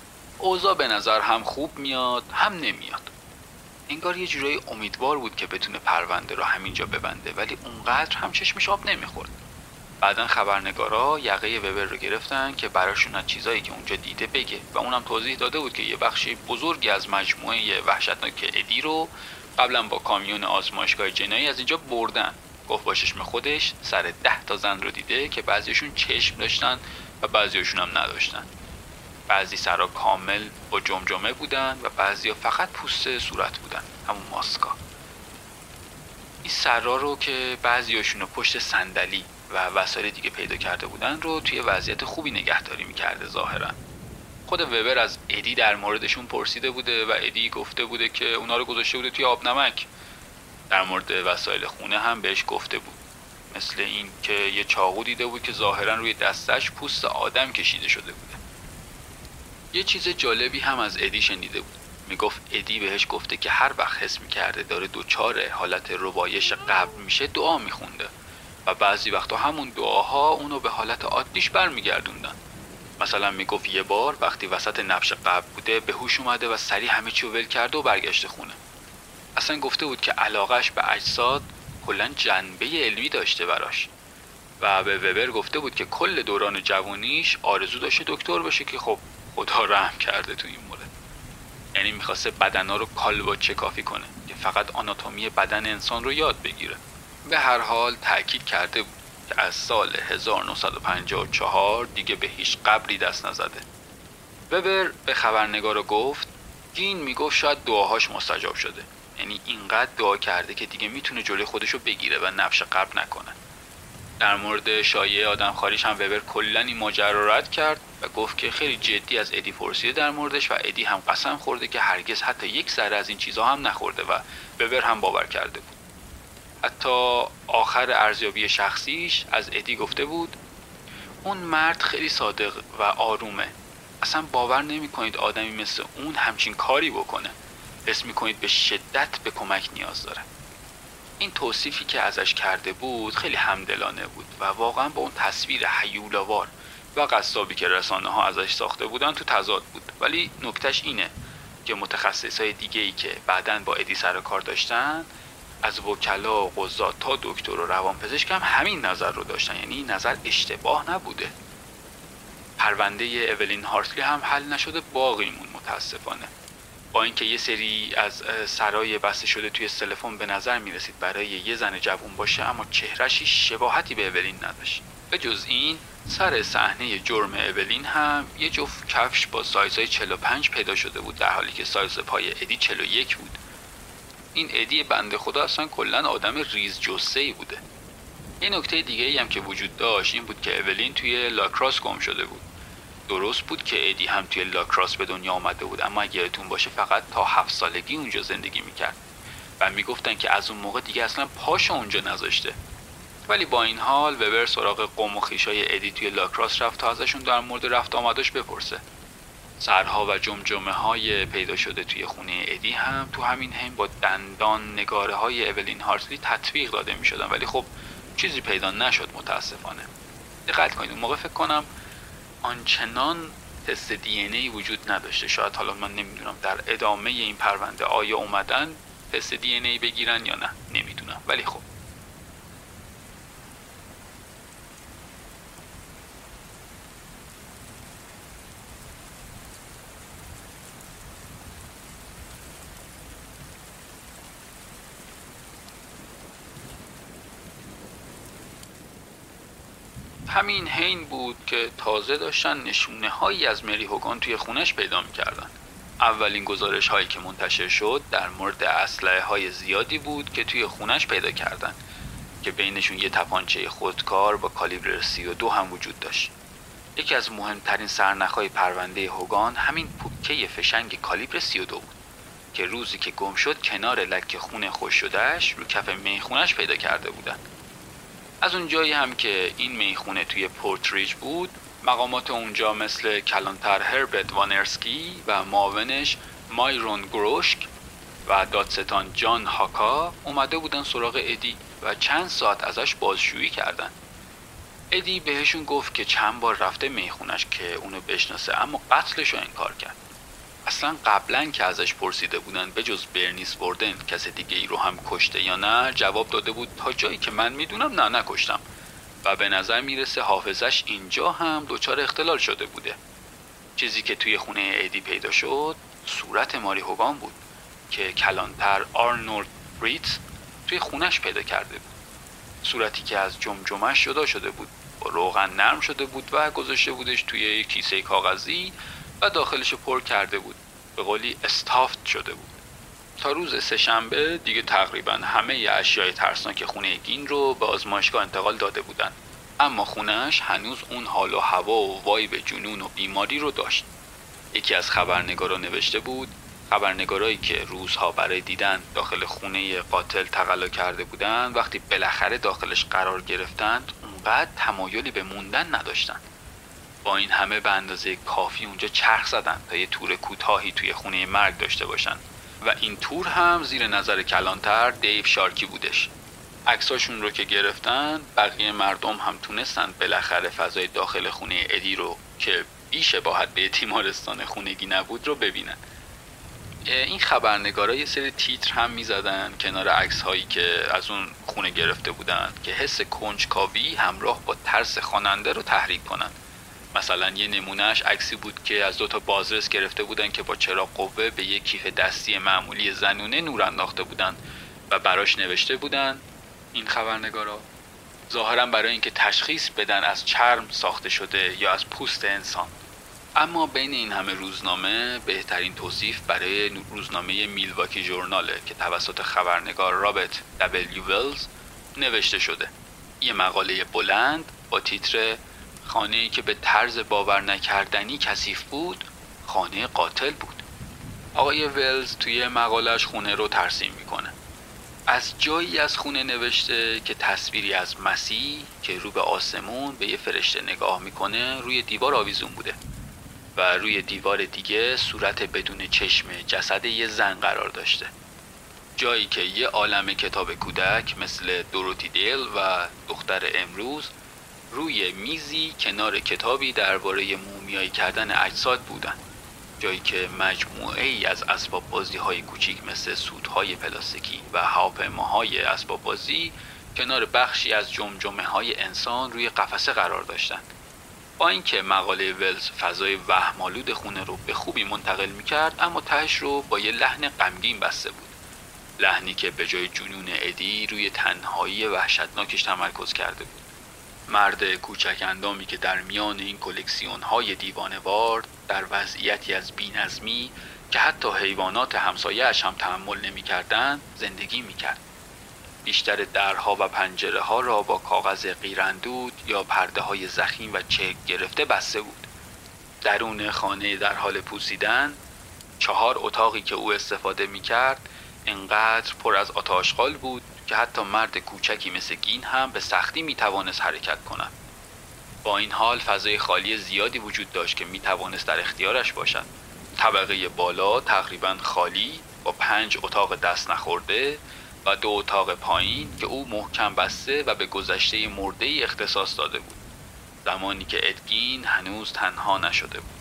اوضاع به نظر هم خوب میاد هم نمیاد. انگار یه جورایی امیدوار بود که بتونه پرونده رو همینجا ببنده، ولی اونقدر هم چشمش آب نمیخورد. بعدن خبرنگارا یقه وبر رو گرفتن که براشون از چیزایی که اونجا دیده بگه و اونم توضیح داده بود که یه بخشی بزرگی از مجموعه وحشتناک ادی رو قبلا با کامیون آزمایشگاه جنایی از اینجا بردن. گفت با چشم خودش سر ده تا زن رو دیده که بعضیشون چشم داشتن و بعضیشون هم نداشتن. بعضی سرا کامل با جمجمه بودن و بعضیا فقط پوست صورت بودن، همون ماسکا. این سرا رو که بعضیاشون رو پشت صندلی و وسایل دیگه پیدا کرده بودن رو توی وضعیت خوبی نگهداری میکرده ظاهرا. خود وبر از ادی در موردشون پرسیده بوده و ادی گفته بوده که اونا رو گذاشته بوده توی آب نمک. در مورد وسایل خونه هم بهش گفته بود، مثل این که یه چاقو دیده بود که ظاهرا روی دستش پوست آدم کشیده شده بوده. یه چیز جالبی هم از ادی شنیده بود. میگفت ادی بهش گفته که هر وقت حس میکرده داره دوچار حالت ربایش قبل میشه دعا میخونده و بعضی وقتا همون دعاها اونو به حالت عادیش برمیگردوندن. مثلا میگفت یه بار وقتی وسط نبش قبل بوده به هوش اومده و سریع همه چی رو ول کرده و برگشته خونه. اصلا گفته بود که علاقش به اجساد کلا جنبه علمی داشته براش و به وبر گفته بود که کل دوران جوانیش آرزو داشته دکتر بشه که خب خدا رحم کرده تو این مورد. یعنی میخواسته بدنا رو کالباچه کافی کنه که فقط آناتومی بدن انسان رو یاد بگیره. به هر حال تأکید کرده بود که از سال هزار و نهصد و پنجاه و چهار دیگه به هیچ قبری دست نزده. وبر به خبرنگارا گفت گین میگفت شاید دعاهاش مستجاب شده، یعنی اینقدر دعا کرده که دیگه میتونه جلوی خودشو بگیره و نبش قبل نکنه. در مورد شایعه آدمخواریش هم وبر کلاً این ماجرا رو رد کرد و گفت که خیلی جدی از ادی پرسیده در موردش و ادی هم قسم خورده که هرگز حتی یک ذره از این چیزا هم نخورده و وبر هم باور کرده بود. حتی آخر ارزیابی شخصیش از ادی گفته بود اون مرد خیلی صادق و آرومه. اصلا باور نمی کنید آدمی مثل اون همچین کاری بکنه. حس می کنید به شدت به کمک نیاز داره. این توصیفی که ازش کرده بود خیلی همدلانه بود و واقعا با اون تصویر هیولاوار و قصابی که رسانه ها ازش ساخته بودن تو تضاد بود. ولی نکتهش اینه که متخصصای دیگه‌ای که بعداً با ادی سر کار داشتن، از وکلا و قضات تا دکتر و روانپزشک هم همین نظر رو داشتن، یعنی این نظر اشتباه نبوده. پرونده اولین هارتلی هم حل نشده، باقی مون متاسفانه. با اینکه یه سری از سرای بسته شده توی تلفن به نظر میرسید برای یه زن جوان باشه، اما چهره‌ش شباهتی به اولین نداشت. به جز این، سر صحنه جرم اولین هم یه جفت کفش با سایزهای چهل و پنج پیدا شده بود، در حالی که سایز پای ادی چهل و یک بود. این ادی بنده خدا اصلا کلا آدم ریز جثه‌ای بوده. یه نکته دیگه ای هم که وجود داشت این بود که اولین توی لاکراس گم شده بود. درست بود که ادی هم توی لاکراس به دنیا آمده بود، اما اگه یادتون باشه فقط تا هفت سالگی اونجا زندگی میکرد و میگفتن که از اون موقع دیگه اصلا پاشو اونجا نذاشته. ولی با این حال وبر سراغ قوم و خویشای ادی توی لاکراس رفت تا ازشون در مورد رفت آمداش بپرسه. سرها و جمجمه های پیدا شده توی خونه ادی هم تو همین حین با دندان نگاره های اولین هارتلی تطبیق داده می شدن، ولی خب چیزی پیدا نشد متاسفانه. دقت کنید اون موقع فکر کنم آنچنان تست دی ان ای وجود نداشته. شاید حالا من نمیدونم در ادامه این پرونده آیا اومدن تست دی ان ای بگیرن یا نه، نمیدونم، ولی خب همین حین بود که تازه داشتن نشونه هایی از مری هوگان توی خونش پیدا میکردن. اولین گزارش هایی که منتشر شد در مورد اسلحه های زیادی بود که توی خونش پیدا کردن که بینشون یه تپانچه خودکار با کالیبر سی و دو هم وجود داشت. یکی از مهمترین سرنخهای پرونده هوگان همین پوکه فشنگ کالیبر سی و دو بود که روزی که گم شد کنار لکه خون خوش شدهش رو کف میخونش پیدا کرده بودن. از اون جایی هم که این میخونه توی پورتریج بود، مقامات اونجا مثل کلانتر هربرت وانرسکی و معاونش مایرون گروشک و دادستان جان هاکا اومده بودن سراغ ادی و چند ساعت ازش بازجویی کردن. ادی بهشون گفت که چند بار رفته میخونش که اونو بشناسه، اما قتلشو انکار کرد. اصلا قبلا که ازش پرسیده بودن به جز برنیس وردن کس دیگه ای رو هم کشته یا نه، جواب داده بود تا جایی که من میدونم نه نکشتم و به نظر میرسه حافظش اینجا هم دچار اختلال شده بوده. چیزی که توی خونه ادی پیدا شد صورت ماری هوگان بود که کلانتر آرنولد بریت توی خونش پیدا کرده بود. صورتی که از جمجمه‌اش جدا شده بود، با روغن نرم شده بود و گذاشته بودش توی کیسه کاغذی و داخلش پر کرده بود، به قولی استافت شده بود. تا روز سه‌شنبه دیگه تقریبا همه اشیای ترسناک خونه گین رو به آزمایشگاه انتقال داده بودن، اما خونش هنوز اون حال و هوا و وایب جنون و بیماری رو داشت. یکی از خبرنگارا نوشته بود خبرنگارایی که روزها برای دیدن داخل خونه قاتل تقلا کرده بودن وقتی بالاخره داخلش قرار گرفتند اونقدر تمایلی به موندن نداشتن. با این همه به اندازه کافی اونجا چرخ زدن تا یه تور کوتاهی توی خونه مرگ داشته باشن و این تور هم زیر نظر کلانتر دیو شارکی بودش. عکساشون رو که گرفتن بقیه مردم هم تونستن بالاخره فضای داخل خونه ادی رو که بی‌شباهت به تیمارستان خونگی نبود رو ببینن. این خبرنگارا یه سری تیتر هم میزدن کنار عکس هایی که از اون خونه گرفته بودن که حس کنجکاوی همراه با ترس خواننده رو تحریک کنن. مثلا یه نمونهش عکسی بود که از دوتا بازرس گرفته بودن که با چراغ قوه به یک کیف دستی معمولی زنونه نور انداخته بودن و براش نوشته بودن این خبرنگارا ظاهرا برای اینکه تشخیص بدن از چرم ساخته شده یا از پوست انسان. اما بین این همه روزنامه بهترین توصیف برای روزنامه میلواکی جورناله که توسط خبرنگار رابرت دبلیو ولز نوشته شده. یه مقاله بلند با تیتر خانه‌ای که به طرز باور نکردنی کثیف بود خانه قاتل بود. آقای ولز توی مقاله‌اش خونه رو ترسیم میکنه. از جایی از خونه نوشته که تصویری از مسیح که رو به آسمون به یه فرشته نگاه میکنه روی دیوار آویزون بوده و روی دیوار دیگه صورت بدون چشم جسد یه زن قرار داشته. جایی که یه عالمه کتاب کودک مثل دوروتی دیل و دختر امروز روی میزی کنار کتابی درباره مومیایی کردن اجساد بودن. جایی که مجموعه ای از اسباب بازی های کوچیک مثل سوت‌های پلاستیکی و هواپیماهای اسباب بازی کنار بخشی از جمجمه های انسان روی قفسه قرار داشتند. با اینکه مقاله ولز فضای وهم‌آلود خونه رو به خوبی منتقل می‌کرد، اما تهش رو با یه لحن غمگین بسته بود. لحنی که به جای جنون ادی روی تنهایی وحشتناکش تمرکز کرده بود. مرد کوچک اندامی که در میان این کلکسیون‌های دیوانه‌وار در وضعیتی از بی‌نظمی که حتی حیوانات همسایه‌اش هم تحمل نمی‌کردند زندگی می‌کرد. بیشتر درها و پنجره‌ها را با کاغذ قیراندود یا پرده‌های ضخیم و چرک گرفته بسته بود. درون خانه در حال پوسیدن، چهار اتاقی که او استفاده می‌کرد انقدر پر از آتش‌غال بود که حتی مرد کوچکی مثل گین هم به سختی میتوانست حرکت کند. با این حال فضای خالی زیادی وجود داشت که میتوانست در اختیارش باشد. طبقه بالا تقریباً خالی با پنج اتاق دست نخورده و دو اتاق پایین که او محکم بسته و به گذشته مرده‌ای اختصاص داده بود، زمانی که ادگین هنوز تنها نشده بود.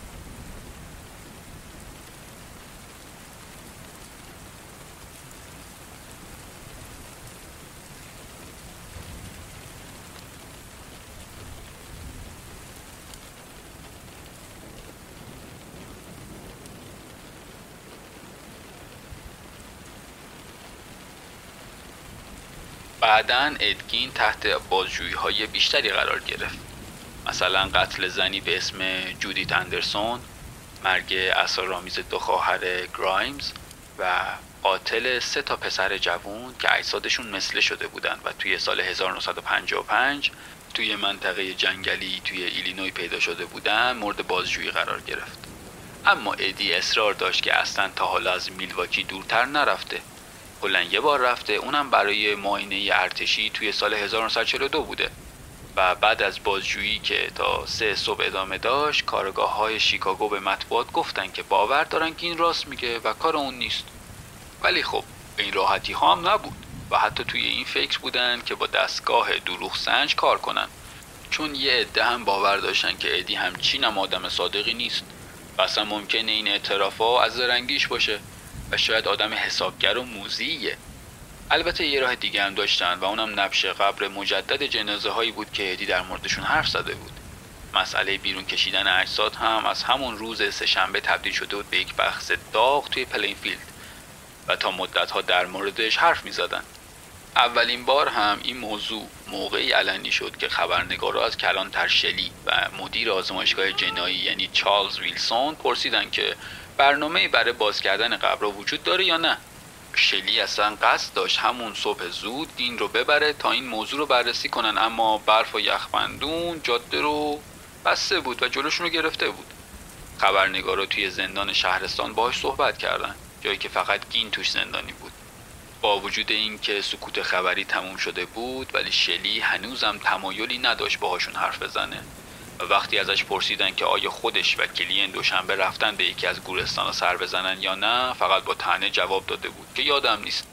بعداً ادگین تحت بازجویی‌های بیشتری قرار گرفت. مثلا قتل زنی به اسم جودیت اندرسون، مرگ اسرارآمیز دو خواهر گرایمز و قاتل سه تا پسر جوان که اجسادشون مثله شده بودن و توی سال هزار و نهصد و پنجاه و پنج توی منطقه جنگلی توی ایلینوی پیدا شده بودن مورد بازجویی قرار گرفت. اما ادی اصرار داشت که اصلاً تا حالا از میلواکی دورتر نرفته. کلاً یه بار رفته، اونم برای معاینه ارتشی توی سال هزار و نهصد و چهل و دو بوده. و بعد از بازجویی که تا سه صبح ادامه داشت، کارگاه‌های شیکاگو به مطبوعات گفتن که باور دارن که این راست میگه و کار اون نیست. ولی خب به این راحتی ها هم نبود و حتی توی این فکر بودن که با دستگاه دروغ سنج کار کنن، چون یه عده هم باور داشتن که ادی همچین هم آدم صادقی نیست و اصلا ممکنه این اعترافا از زرنگیش باشه و شاید آدم حسابگر و موذیه. البته یه راه دیگه هم داشتن و اونم نبش قبر مجدد جنازه هایی بود که ادی در موردشون حرف زده بود. مسئله بیرون کشیدن اجساد هم از همون روز سه‌شنبه تبدیل شده بود به یک بحث داغ توی پلینفیلد و تا مدت‌ها در موردش حرف می‌زدن. اولین بار هم این موضوع موقعی علنی شد که خبرنگارا از کلانتر شلی و مدیر آزمایشگاه جنایی یعنی چارلز ویلسون پرسیدن که برنامه‌ای برای باز کردن قبرها وجود داره یا نه. شلی اصلا قصد داشت همون صبح زود دین رو ببره تا این موضوع رو بررسی کنن، اما برف و یخبندون جاده رو بسته بود و جلوشون رو گرفته بود. خبرنگارا توی زندان شهرستان باهاش صحبت کردن، جایی که فقط گین توش زندانی بود. با وجود این که سکوت خبری تموم شده بود، ولی شلی هنوزم تمایلی نداشت باهاشون حرف بزنه و وقتی ازش پرسیدن که آیا خودش و کلین دوشنبه رفتن به یکی از گورستانا سر بزنن یا نه، فقط با طعنه جواب داده بود که یادم نیست.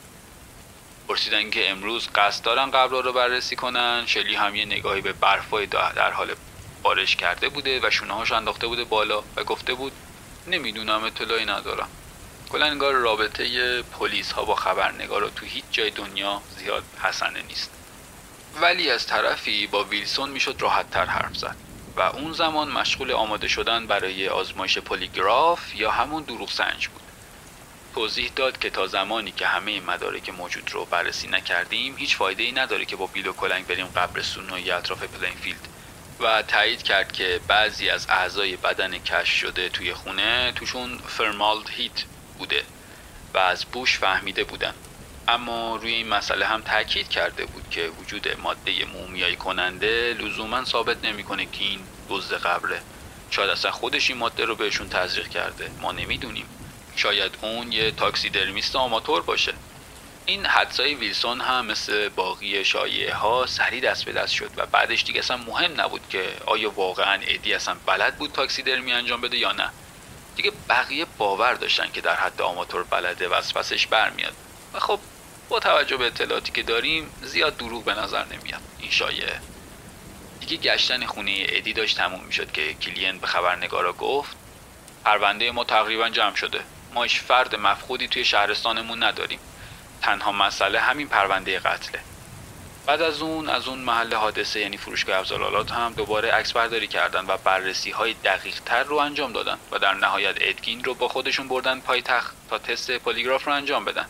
پرسیدن که امروز قصد دارن قبرها رو بررسی کنن. شلی هم یه نگاهی به برفای در حال بارش کرده بوده و شونه‌هاش انداخته بوده بالا و گفته بود نمیدونم، اطلاعی ندارم. کلا انگار رابطه پلیس ها با خبرنگارا تو هیچ جای دنیا زیاد حسنه نیست. ولی از طرفی با ویلسون میشد راحت تر حرف زد و اون زمان مشغول آماده شدن برای آزمایش پلیگراف یا همون دروغ سنج بود. توضیح داد که تا زمانی که همه مدارک موجود رو بررسی نکردیم هیچ فایده ای نداره که با بیل و کلنگ بریم قبر سونوی اطراف پلینفیلد و تایید کرد که بعضی از اعضای بدن کشف شده توی خونه توشون فرمالدهید بوده و از بوش فهمیده بودن. اما روی این مسئله هم تاکید کرده بود که وجود ماده مومیایی کننده لزوما ثابت نمیکنه که این دزد قبره. شاید اصلا خودش این ماده رو بهشون تزریق کرده، ما نمیدونیم. شاید اون یه تاکسیدرمیست آماتور باشه. این حدسای ویلسون هم مثل باقی شایعه ها سریع دست به دست شد و بعدش دیگه اصلا مهم نبود که آیا واقعا ادی اصلا بلد بود تاکسیدرمی انجام بده یا نه. دیگه بقیه باور داشتن که در حد آماتور بلده و از پسش برمیاد و خب با توجه به اطلاعاتی که داریم زیاد دروغ به نظر نمیاد این شایعه. دیگه گشتن خونه ادی داشت تموم میشد که کلین به خبرنگارا گفت پرونده ما تقریبا جمع شده. ما هیچ فرد مفقودی توی شهرستانمون نداریم. تنها مسئله همین پرونده قتله. بعد از اون از اون محل حادثه یعنی فروشگاه افضلالات هم دوباره عکس برداری کردن و بررسی های دقیق تر رو انجام دادن و در نهایت ادگین رو با خودشون بردن پایتخت تا تست پلیگراف رو انجام بدن.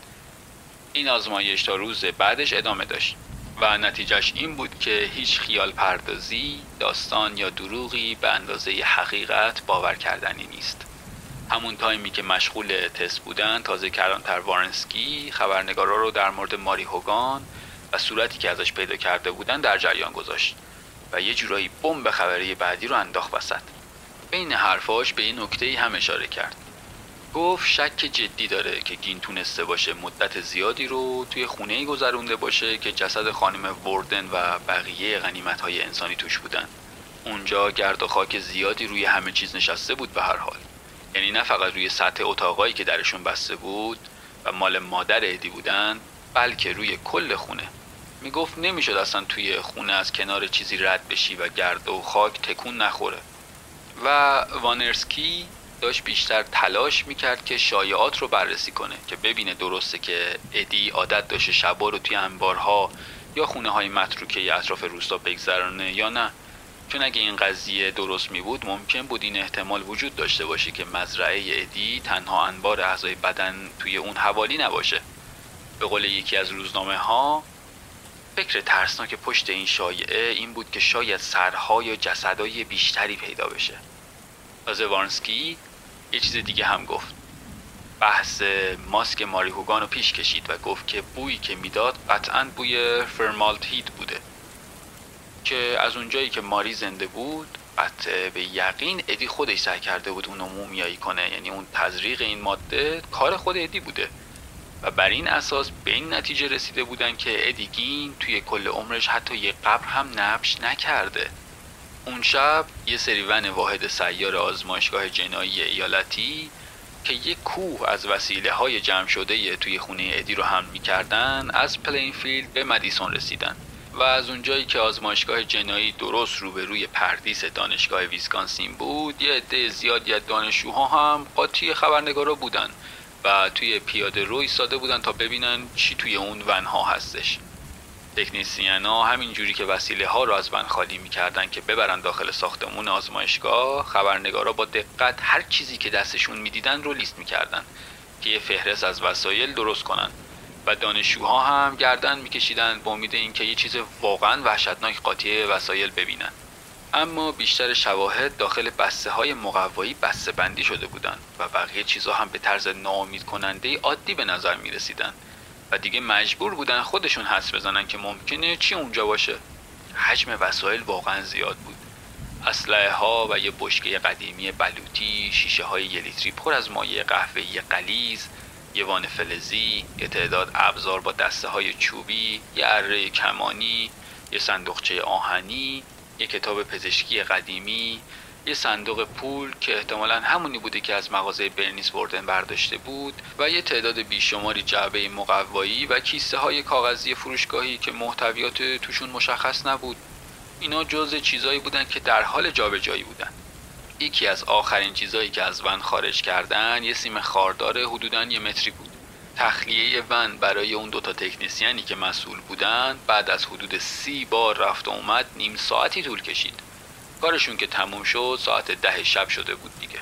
این آزمایش تا روز بعدش ادامه داشت و نتیجهش این بود که هیچ خیال پردازی، داستان یا دروغی به اندازه حقیقت باور کردنی نیست. همون تایمی که مشغول تست بودن تازه کلانتر وارنسکی خبرنگارا رو در مورد ماری هوگان و صورتی که ازش پیدا کرده بودن در جریان گذاشت و یه جورایی بمب خبری بعدی رو انداخت وسط. بین حرفاش به این نکته‌ای هم اشاره کرد. گفت شک جدی داره که گین تونسته باشه مدت زیادی رو توی خونه‌ای گذرونده باشه که جسد خانم وردن و بقیه غنیمت‌های انسانی توش بودن. اونجا گرد و خاک زیادی روی همه چیز نشسته بود به هر حال. یعنی نه فقط روی سطح اتاقایی که درشون بسته بود و مال مادر ادی بودن، بلکه روی کل خونه. میگفت نمیشد اصلا توی خونه از کنار چیزی رد بشی و گرد و خاک تکون نخوره. و وانرسکی داشت بیشتر تلاش میکرد که شایعات رو بررسی کنه که ببینه درسته که ادی عادت داشته شبا رو توی انبارها یا خونه های متروکه اطراف روستا بگذرانه یا نه. چون اگه این قضیه درست می بود ممکن بود این احتمال وجود داشته باشه که مزرعه ادی تنها انبار اعضای بدن توی اون حوالی نباشه. به قول یکی از روزنامه ها فکر ترسناک پشت این شایعه این بود که شاید سرها یا جسدای بیشتری پیدا بشه. تازه وارنسکی یه چیز دیگه هم گفت. بحث ماسک ماری هوگان رو پیش کشید و گفت که بویی که میداد قطعاً بوی فرمالدهید بوده که از اونجایی که ماری زنده بود قطع به یقین ادی خودش سعی کرده بود اونو مومیایی کنه. یعنی اون تزریق این ماده کار خود ادی بوده و بر این اساس به این نتیجه رسیده بودن که ادی گین توی کل عمرش حتی یه قبر هم نبش نکرده. اون شب یه سری ون واحد سیار آزمایشگاه جنایی ایالتی که یک کوه از وسیله های جمع شده توی خونه ادی رو حمل می‌کردن از پلینفیلد به مدیسون رسیدن و از اونجایی که آزمایشگاه جنایی درست روبروی پردیس دانشگاه ویسکانسین بود یه عده زیادی از دانشجوها هم قاطی خبرنگارا بودن و توی پیاده رو ایستاده بودن تا ببینن چی توی اون ونها هستش. تکنیسینا همین جوری که وسیله ها رو از ون خالی می‌کردن که ببرن داخل ساختمون آزمایشگاه، خبرنگارا با دقت هر چیزی که دستشون می‌دیدن رو لیست می‌کردن که یه فهرست از وسایل درست کنن و دانشجوها هم گردن می‌کشیدن با امید اینکه یه چیز واقعاً وحشتناک قاطی وسایل ببینن. اما بیشتر شواهد داخل بسته‌های مقوایی بسته‌بندی شده بودن و بقیه چیزها هم به طرز ناامید کننده عادی به نظر می‌رسیدن و دیگه مجبور بودن خودشون حدس بزنن که ممکنه چی اونجا باشه. حجم وسایل واقعا زیاد بود. اسلحه ها و یه بشکه قدیمی بلوطی، شیشه های یه لیتری پر از مایع قهوه‌ای غلیظ، یه وان فلزی، یه تعداد ابزار با دسته های چوبی، یه اره کمانی، یه صندوقچه آهنی، یه کتاب پزشکی قدیمی، یه صندوق پول که احتمالاً همونی بوده که از مغازه برنیس وردن برداشته بود و یه تعداد بیشماری جعبه مقوایی و کیسه های کاغذی فروشگاهی که محتویات توشون مشخص نبود. اینا جزء چیزایی بودن که در حال جابجایی بودن. یکی از آخرین چیزایی که از ون خارج کردن یه سیم خاردار حدوداً یه متری بود. تخلیه ون برای اون دوتا تکنیسیانی که مسئول بودن بعد از حدود سی بار رفت و اومد نیم ساعتی طول کشید. کارشون که تموم شد ساعت ده شب شده بود دیگه.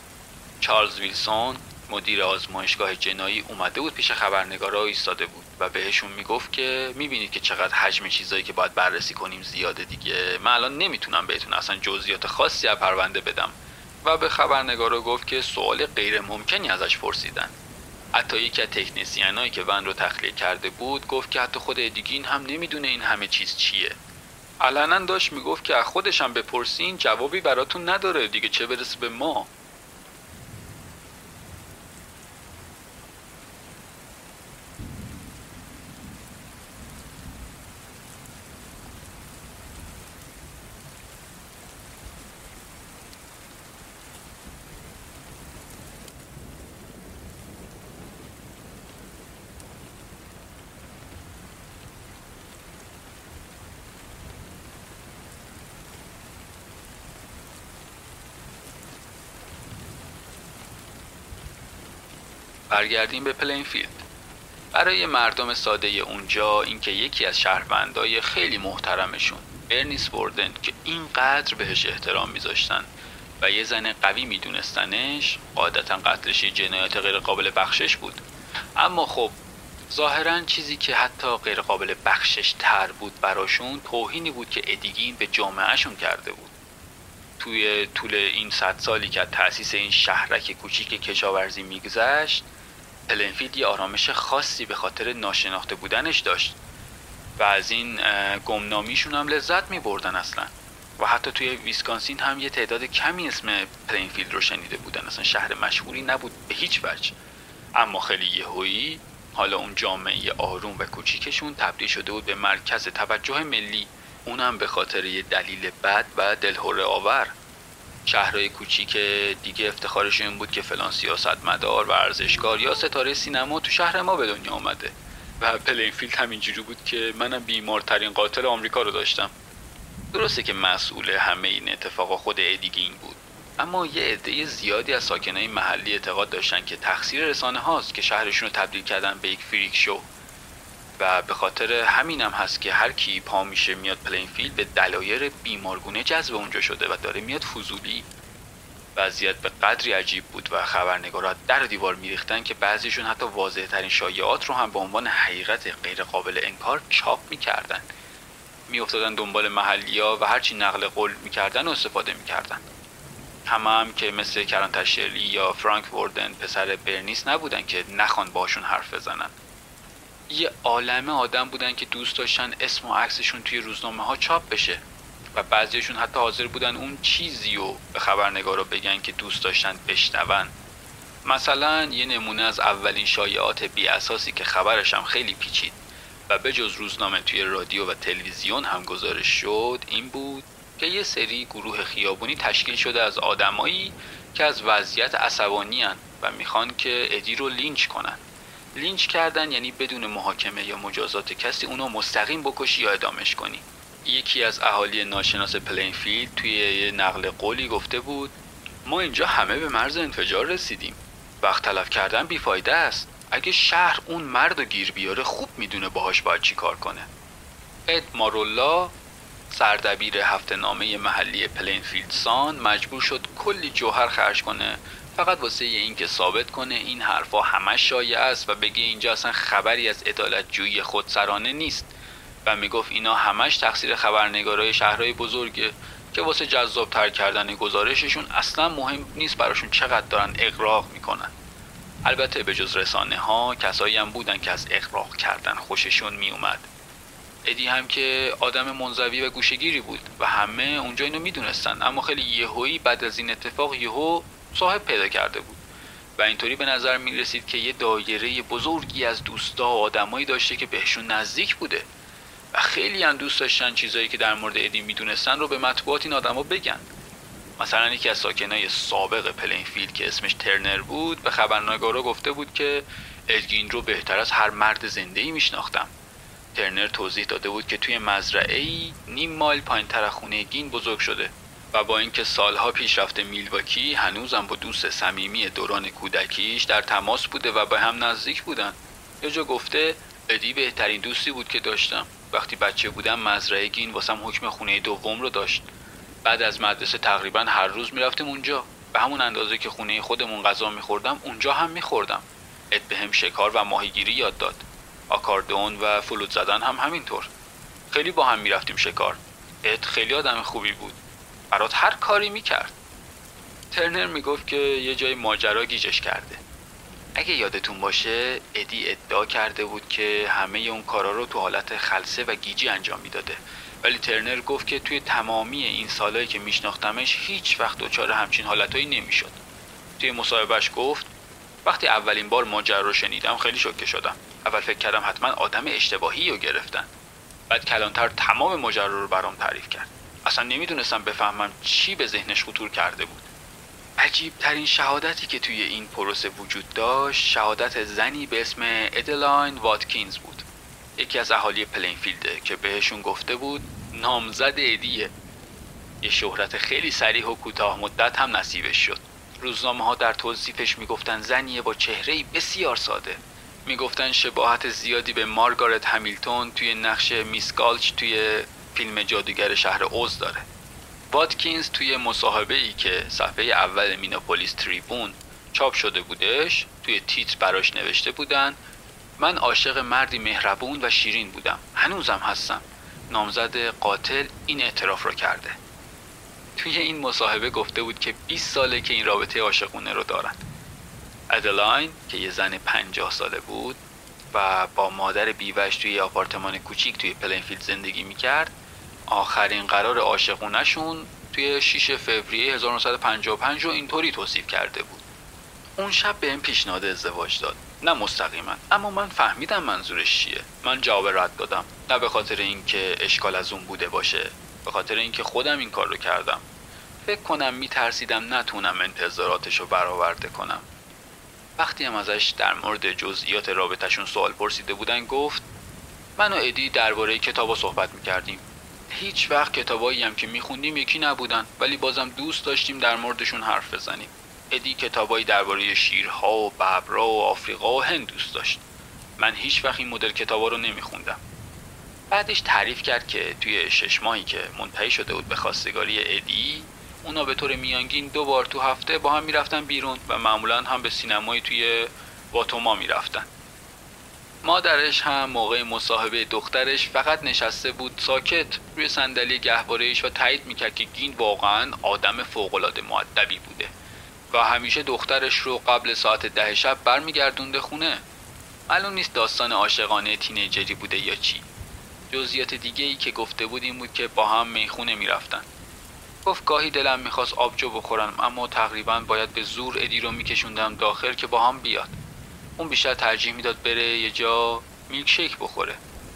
چارلز ویلسون مدیر آزمایشگاه جنایی اومده بود پیش خبرنگارا ایستاده بود و بهشون میگفت که میبینید که چقدر حجم چیزایی که باید بررسی کنیم زیاده دیگه. من الان نمیتونم بهتون اصلا جزئیات خاصی از پرونده بدم و به خبرنگارا گفت که سوال غیر ممکنی ازش پرسیدن. حتی یکی از تکنیسیانایی که ون رو تخلیه کرده بود گفت که حتی خود ادیگین هم نمیدونه این همه چیز چیه. علنا داشت میگفت که از خودش هم بپرسین جوابی براتون نداره دیگه، چه برسه به ما. برگردیم به پلینفیلد. برای مردم ساده اونجا اینکه یکی از شهروندای خیلی محترمشون، برنیس وردن، که اینقدر بهش احترام میذاشتن و یه زن قوی میدونستنش، قاعدتا قتلش یه جنایت غیر قابل بخشش بود. اما خب ظاهرا چیزی که حتی غیر قابل بخشش تر بود براشون توهینی بود که ادیگین به جامعهشون کرده بود. توی طول این صد سالی که از تأسیس این شهرک کوچیک کشاورزی میگذشت، پلینفیلد یه آرامش خاصی به خاطر ناشناخته بودنش داشت و از این گمنامیشون هم لذت می بردن اصلا. و حتی توی ویسکانسین هم یه تعداد کمی اسم پلینفیلد رو شنیده بودن، اصلا شهر مشهوری نبود به هیچ وجه. اما خیلی یهویی حالا اون جامعه آروم و کوچیکشون تبدیل شده بود به مرکز توجه ملی، اونم به خاطر یه دلیل بد و دلهره آور. شهرهای کوچیک دیگه افتخارشون این بود که فلان سیاستمدار و ورزشکار یا ستاره سینما تو شهر ما به دنیا آمده و پلینفیلد همینجوری بود که منم بیمارترین قاتل آمریکا رو داشتم. درسته که مسئول همه این اتفاقا خود ادیگین بود، اما یه عده زیادی از ساکنای محلی اعتقاد داشتن که تقصیر رسانه هاست که شهرشون رو تبدیل کردن به یک فریک شو و به خاطر همینم هست که هر کی پا میشه میاد پلینفیلد به دلایل بیمارگونه جذب اونجا شده و داره میاد فضولی. وضعیت به قدری عجیب بود و خبرنگارا در دیوار میریختن که بعضیشون حتی واضح ترین شایعات رو هم به عنوان حقیقت غیر قابل انکار چاپ میکردن. میافتادن دنبال محلی‌ها و هرچی نقل قول میکردن و استفاده میکردن. همه هم که مثل کرانتر شرلی یا فرانک وردن پسر برنیس نبودن که نخوان باشون حرف بزنن. یه عالمه آدم بودن که دوست داشتن اسم و عکسشون توی روزنامه ها چاپ بشه و بعضیشون حتی حاضر بودن اون چیزی رو به خبرنگارا بگن که دوست داشتن بشنون. مثلا یه نمونه از اولین شایعات بی اساسی که خبرش هم خیلی پیچید و به جز روزنامه توی رادیو و تلویزیون هم گزارش شد این بود که یه سری گروه خیابونی تشکیل شده از آدمایی که از وضعیت عصبانی هن و میخوان که ادی رو لینچ کنن. لینچ کردن یعنی بدون محاکمه یا مجازات کسی اونو مستقیم بکشی یا اعدامش کنی. یکی از اهالی ناشناس پلینفیلد توی یه نقل قولی گفته بود ما اینجا همه به مرز انفجار رسیدیم. وقت تلف کردن بیفایده است. اگه شهر اون مرد رو گیر بیاره خوب میدونه باهاش باید چی کار کنه. اد مارولا سردبیر هفته نامه محلی پلینفیلد سان مجبور شد کلی جوهر خرج کنه فقط واسه این که ثابت کنه این حرفا همش شایعه است و بگه اینجا اصلا خبری از عدالت‌جویی خودسرانه نیست و میگفت اینا همش تقصیر خبرنگارای شهرهای بزرگه که واسه جذاب تر کردن گزارششون اصلا مهم نیست براشون چقدر دارن اغراق میکنن. البته به جز رسانه ها کسایی هم بودن که از اغراق کردن خوششون میومد. ادی هم که آدم منزوی و گوشه‌گیری بود و همه اونجا اینو میدونستن، اما خیلی یهویی بعد از این اتفاق یهو صاحب پیدا کرده بود و اینطوری به نظر میرسید که یه دایره بزرگی از دوستا و آدمایی داشته که بهشون نزدیک بوده و خیلی هم دوست داشتن چیزایی که در مورد ادی میدونستن رو به مطبوعات این آدما بگن. مثلا یکی از ساکنای سابق پلینفیلد که اسمش ترنر بود به خبرنگارا گفته بود که ادگین رو بهتر از هر مرد زنده‌ای میشناختم. ترنر توضیح داده بود که توی مزرعه‌ای نیم مایل پایین‌تر از خونه گین بزرگ شده و با اینکه سالها پیش رفته میلواکی هنوزم با دوست صمیمی دوران کودکیش در تماس بوده و به هم نزدیک بودن. یه جا گفته ادی بهترین دوستی بود که داشتم. وقتی بچه بودم مزرعه گین واسم حکم خونه دوم رو داشت. بعد از مدرسه تقریبا هر روز میرفتیم اونجا. به همون اندازه که خونه خودمون غذا میخوردم اونجا هم میخوردم. اد بهم شکار و ماهیگیری یاد داد. آکاردئون و فلوت زدن هم همینطور. خیلی با هم میرفتیم شکار. اد خیلی آدم خوبی بود. برات هر کاری میکرد. ترنر میگفت که یه جای ماجرا گیجش کرده. اگه یادتون باشه ادی ادعا کرده بود که همه اون کارا رو تو حالت خلسه و گیجی انجام میداده، ولی ترنر گفت که توی تمامی این سالایی که میشناختمش هیچ وقت دچار همچین حالتایی نمیشد. توی مصاحبهش گفت وقتی اولین بار ماجرا رو شنیدم خیلی شوکه شدم. اول فکر کردم حتما آدم اشتباهی رو گرفتن. بعد کلانتر تمام ماجرا رو برام تعریف کرد. اصلا نمیدونستم بفهمم چی به ذهنش خطور کرده بود. عجیب ترین شهادتی که توی این پروسه وجود داشت شهادت زنی به اسم ادلاین واتکینز بود. یکی از اهالی پلینفیلده که بهشون گفته بود نامزد ادیه. یه شهرت خیلی سریع و کوتاه مدت هم نصیبش شد. روزنامه‌ها در توصیفش میگفتن زنیه با چهره‌ای بسیار ساده. میگفتن شباهت زیادی به مارگارت همیلتون توی نقش میس گالچ توی فیلم جادوگر شهر اوز داره. واتکینز توی مصاحبه‌ای که صفحه اول میناپولیس تریبون چاپ شده بودش توی تیتر براش نوشته بودن من عاشق مردی مهربون و شیرین بودم، هنوزم هستم. نامزد قاتل این اعتراف رو کرده. توی این مصاحبه گفته بود که بیست ساله که این رابطه عاشقونه رو دارن. ادلاین که یه زن پنجاه ساله بود و با مادر بیوه‌اش توی آپارتمان کوچیک توی پلینفیلد زندگی میکرد، آخرین قرار عاشقونه‌شون توی شش فوریه هزار و نهصد و پنجاه و پنج رو اینطوری توصیف کرده بود. اون شب بهم پیشنهاد ازدواج داد، نه مستقیما، اما من فهمیدم منظورش چیه. من جواب رد دادم، نه به خاطر اینکه اشکال از اون بوده باشه، به خاطر اینکه خودم این کار رو کردم. فکر کنم میترسیدم نتونم انتظاراتش رو برآورده کنم. وقتی هم ازش در مورد جزئیات رابطه‌شون سوال پرسیده بودن گفت من و ادی درباره کتابا صحبت میکردیم. هیچ وقت کتابایی هم که میخوندیم یکی نبودن، ولی بازم دوست داشتیم در موردشون حرف بزنیم. ادی کتابایی درباره شیرها و ببرا و آفریقا و هند دوست داشت. من هیچ وقت این مدل کتابا رو نمیخوندم. بعدش تعریف کرد که توی شش ماهی که منتهی شده بود به خواستگاری ادی، اونا به طور میانگین دو بار تو هفته با هم میرفتن بیرون و معمولا هم به سینمای توی واتوما میرفتن. مادرش هم موقع مصاحبه دخترش فقط نشسته بود ساکت روی صندلی گهواره‌اش و تایید میکرد که گین واقعا آدم فوق‌العاده مؤدبی بوده و همیشه دخترش رو قبل ساعت ده شب برمیگردونده خونه. معلوم نیست داستان عاشقانه تینیجری بوده یا چی. جزئیات دیگه ای که گفته بود این بود که با هم میخونه میرفتن. گفت گاهی دلم میخواست آبجو بخورم، اما تقریبا باید به زور ادی رو میکشوندم داخل که با هم بیاد. اون بیشتر ترجیح میداد بره یه جا میلکشیک بخوره.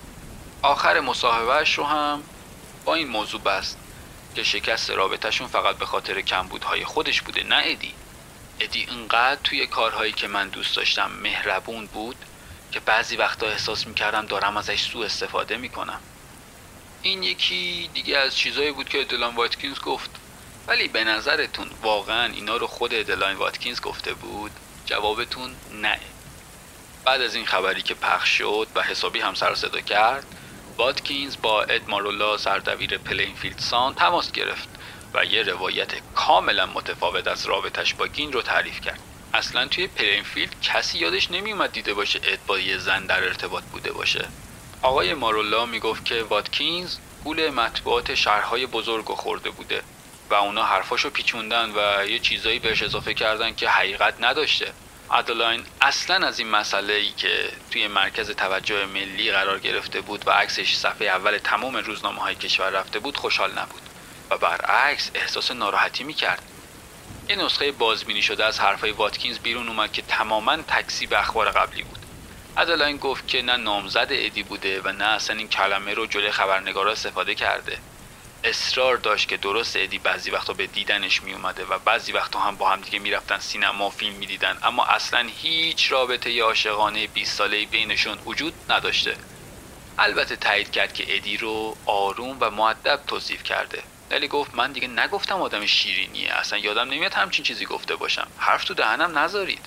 آخر مصاحبهش رو هم با این موضوع بست که شکست رابطهشون فقط به خاطر کمبودهای خودش بوده، نه ادی. ادی انقدر توی کارهایی که من دوست داشتم مهربون بود که بعضی وقتا احساس میکردم دارم ازش سوء استفاده میکنم. این یکی دیگه از چیزایی بود که ادلاین واتکینز گفت. ولی به نظرتون واقعا اینا رو خود ادلاین واتکینز گفته بود؟ جوابتون نه. بعد از این خبری که پخش شد و حسابی هم سر صدا کرد، واتکینز با اد مارولا سردبیر پلینفیلد سان تماس گرفت و یه روایت کاملا متفاوت از رابطش با گین رو تعریف کرد. اصلا توی پلینفیلد کسی یادش نمی اومد دیده باشه اد با یه زن در ارتباط بوده باشه. آقای مارولا میگفت که واتکینز گول مطبوعات شهرهای بزرگ رو خورده بوده و اونا حرفاشو پیچوندن و یه چیزایی بهش اضافه کردن که حقیقت نداشته. ادلاین اصلا از این مسئله ای که توی مرکز توجه ملی قرار گرفته بود و عکسش صفحه اول تمام روزنامه‌های کشور رفته بود خوشحال نبود و برعکس احساس ناراحتی میکرد. یه نسخه بازبینی شده از حرفای واتکینز بیرون اومد که تماما تکذیب اخبار قبلی بود. ادلاین گفت که نه نامزد ادی بوده و نه اصلا این کلمه رو جلوی خبرنگارا استفاده کرده. اصرار داشت که درست ادی بعضی وقتا به دیدنش می اومده و بعضی وقتا هم با هم دیگه میرفتن سینما و فیلم میدیدن، اما اصلا هیچ رابطه عاشقانه بیست ساله‌ای بینشون وجود نداشته. البته تایید کرد که ادی رو آروم و مؤدب توصیف کرده، ولی گفت من دیگه نگفتم آدم شیرینیه، اصلا یادم نمیاد همچین چیزی گفته باشم، حرف تو دهنم نذارید.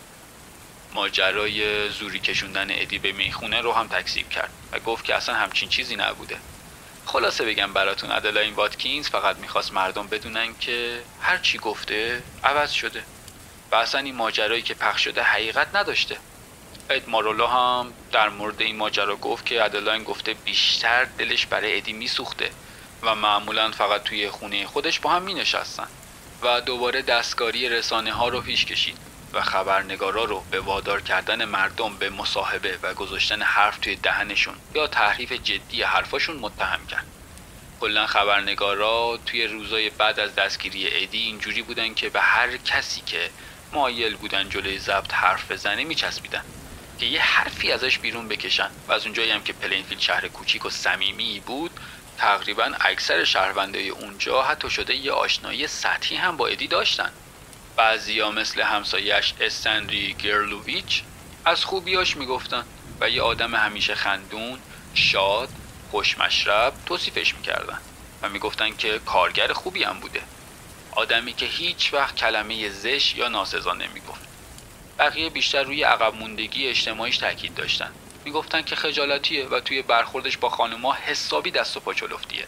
ماجرای زوری کشوندن ادی به میخونه رو هم تکذیب کرد و گفت که اصلا همچین چیزی نبوده. خلاصه بگم براتون، ادلاین واتکینز فقط میخواست مردم بدونن که هر چی گفته عوض شده و اصلا این ماجرایی که پخش شده حقیقت نداشته. اد مارولا هم در مورد این ماجرا گفت که ادلاین گفته بیشتر دلش برای ادی میسوخته و معمولا فقط توی خونه خودش با هم مینشستن و دوباره دستکاری رسانه ها رو پیش کشید و خبرنگارا رو به وادار کردن مردم به مصاحبه و گذاشتن حرف توی دهنشون یا تحریف جدی حرفاشون متهم کرد. کلا خبرنگارا توی روزای بعد از دستگیری ادی اینجوری بودن که به هر کسی که مایل بودن جلوی ضبط حرف بزنه میچسبیدن که یه حرفی ازش بیرون بکشن و از اونجایی هم که پلینفیلد شهر کوچیک و صمیمی بود، تقریبا اکثر شهروندای اونجا حتی شده یه آشنایی سطحی هم با ادی داشتن. بعضیا مثل همسایه‌اش استنری گرلوویچ از خوبیاش میگفتن و یه آدم همیشه خندون، شاد، خوشمشرب توصیفش میکردن و میگفتن که کارگر خوبی هم بوده. آدمی که هیچ وقت کلمه زشت یا ناسزا نمیگفت. بقیه بیشتر روی عقب موندگی اجتماعیش تاکید داشتن. میگفتن که خجالتیه و توی برخوردش با خانوما حسابی دست و پا چلفتیه.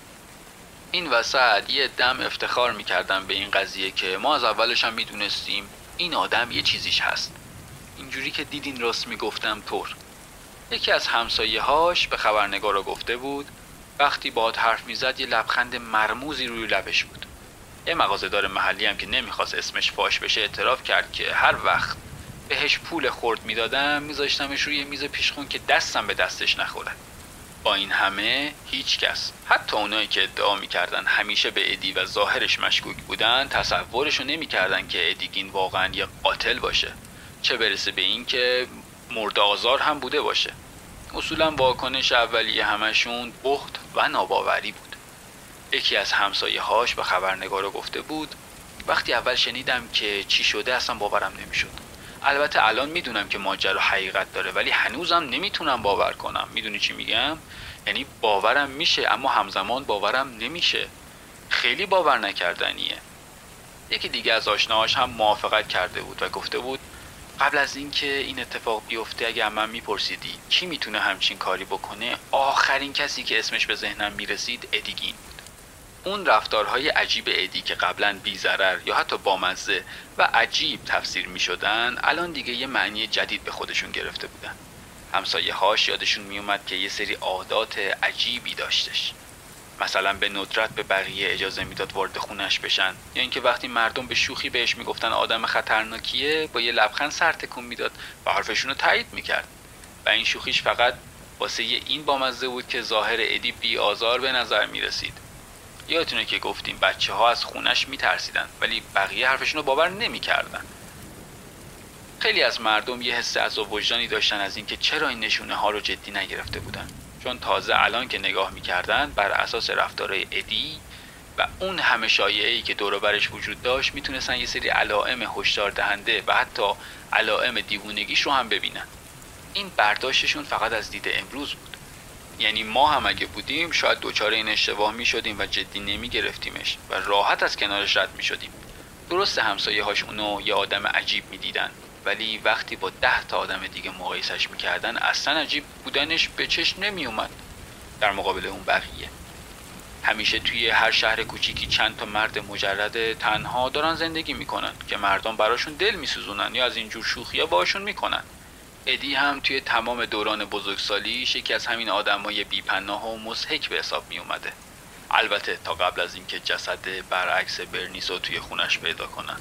این وسط یه دم افتخار میکردن به این قضیه که ما از اولش هم میدونستیم این آدم یه چیزیش هست. اینجوری که دیدین راست میگفتم طور. یکی از همسایه‌هاش به خبرنگارا گفته بود وقتی باهات حرف میزد یه لبخند مرموزی روی لبش بود. یه مغازه‌دار محلی هم که نمیخواست اسمش فاش بشه اعتراف کرد که هر وقت بهش پول خرد میدادم میذاشتمش روی میز پیشخون که دستم به دستش نخوره. با این همه هیچ کس، حتی اونایی که ادعا میکردن همیشه به ادی و ظاهرش مشکوک بودن، تصورشو نمیکردن که ادیگین واقعا یه قاتل باشه، چه برسه به این که مورد آزار هم بوده باشه. اصولا واکنش اولیه همشون بخت و ناباوری بود. یکی از همسایه‌هاش به خبرنگارا گفته بود وقتی اول شنیدم که چی شده اصلا باورم نمیشد. البته الان میدونم که ماجرا حقیقت داره ولی هنوزم نمیتونم باور کنم. میدونی چی میگم؟ یعنی باورم میشه اما همزمان باورم نمیشه. خیلی باور نکردنیه. یکی دیگه از آشناهاش هم موافقت کرده بود و گفته بود قبل از اینکه این اتفاق بیفته اگه من میپرسیدی کی میتونه همچین کاری بکنه، آخرین کسی که اسمش به ذهنم میرسید ادیگین بود. اون رفتارهای عجیب ادی که قبلا بی‌ضرر یا حتی بامزه و عجیب تفسیر میشدن الان دیگه یه معنی جدید به خودشون گرفته بودن. همسایه‌هاش یادشون میومد که یه سری عادات عجیبی داشتش. مثلا به ندرت به بقیه اجازه میداد وارد خونش بشن، یا اینکه وقتی مردم به شوخی بهش میگفتن آدم خطرناکیه با یه لبخند سر تکون میداد و حرفشون رو تایید میکرد. و این شوخیش فقط واسه این بامزه بود که ظاهر ادی بی آزار به نظر میرسید. یادتونه که گفتیم بچه ها از خونش میترسیدن ولی بقیه حرفشون رو باور نمیکردن. خیلی از مردم یه حس عذاب وجدانی داشتن از اینکه چرا این نشونه ها رو جدی نگرفته بودن، چون تازه الان که نگاه میکردن بر اساس رفتارهای ادی و اون همه شایعه‌ای که دور و برش وجود داشت میتونستن یه سری علائم هشدار دهنده و حتی علائم دیوونگیش رو هم ببینن. این برداشتشون فقط از دید امروز بود. یعنی ما هم اگه بودیم شاید دوچار این اشتباه میشدیم و جدی نمیگرفتیمش و راحت از کنارش رد میشدیم. درسته همسایه‌هاش اونو یه آدم عجیب میدیدن ولی وقتی با ده تا آدم دیگه مقایسش میکردن اصلا عجیب بودنش به چشم نمی اومد در مقابل اون بقیه. همیشه توی هر شهر کوچیکی چند تا مرد مجرد تنها دارن زندگی میکنن که مردم براشون دل میسوزونن یا از اینجور شوخی‌ها باشون میکنن. ادی هم توی تمام دوران بزرگسالیش یکی از همین آدمای بی‌پناه و مضحک به حساب می اومده. البته تا قبل از اینکه جسد برعکس برنیسو توی خونش پیدا کنن.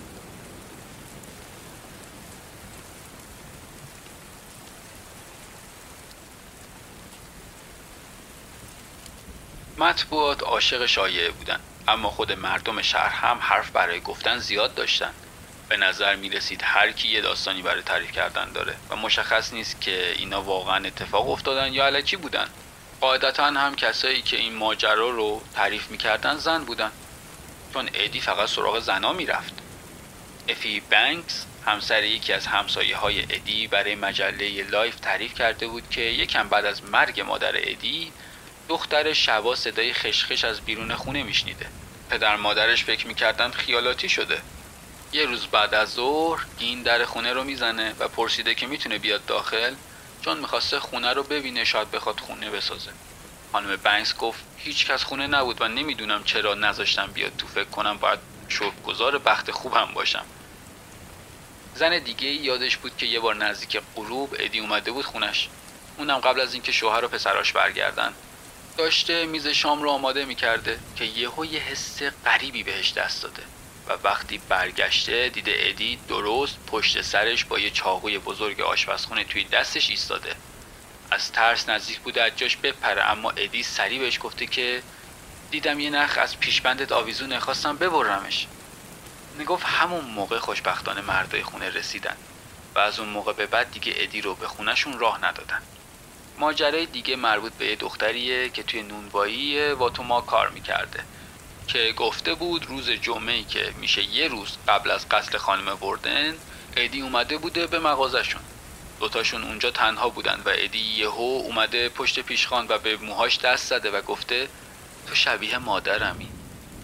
مطبوعات عاشق شایعه بودن اما خود مردم شهر هم حرف برای گفتن زیاد داشتن. به نظر می رسید هر کی یه داستانی برای تعریف کردن داره و مشخص نیست که اینا واقعا اتفاق افتادن یا الکی بودن. قاعدتا هم کسایی که این ماجرا رو تعریف می کردن زن بودن، چون ادی فقط سراغ زنا می رفت. افی بانکس همسر یکی از همسایه های ادی برای مجله لایف تعریف کرده بود که یکم بعد از مرگ مادر ادی دختر شبا صدای خشخش از بیرون خونه میشنیده. پدر مادرش فکر میکردن خیالاتی شده. یه روز بعد از ظهر گین در خونه رو میزنه و پرسیده که میتونه بیاد داخل، چون میخواسته خونه رو ببینه، شاید بخواد خونه بسازه. خانم بانکس گفت هیچ کس خونه نبود و نمیدونم چرا نذاشتم بیاد تو، فکر کنم باید شکرگزار بخت خوبم باشم. زن دیگه یادش بود که یه بار نزدیک غروب ادی اومده بود خونش. اونم قبل از اینکه شوهر و پسراش برگردن داشته میز شام رو آماده میکرده که یهو یه حس غریبی بهش دست داده و وقتی برگشته دیده ادی درست پشت سرش با یه چاقوی بزرگ آشپزخونه توی دستش ایستاده. از ترس نزدیک بوده از جاش بپره اما ادی سریع بهش گفته که دیدم یه نخ از پیشبندت آویزونه، خواستم ببرمش. میگفت همون موقع خوشبختانه مردای خونه رسیدن و از اون موقع به بعد دیگه ادی رو به خونهشون راه ندادن. ماجرای دیگه مربوط به یه دختریه که توی نونوایی واتوما کار میکرده که گفته بود روز جمعه‌ای که میشه یه روز قبل از قتل خانم وردن ادی اومده بوده به مغازشون. دوتاشون اونجا تنها بودن و ادی یهو اومده پشت پیشخوان و به موهاش دست زده و گفته تو شبیه مادرمی.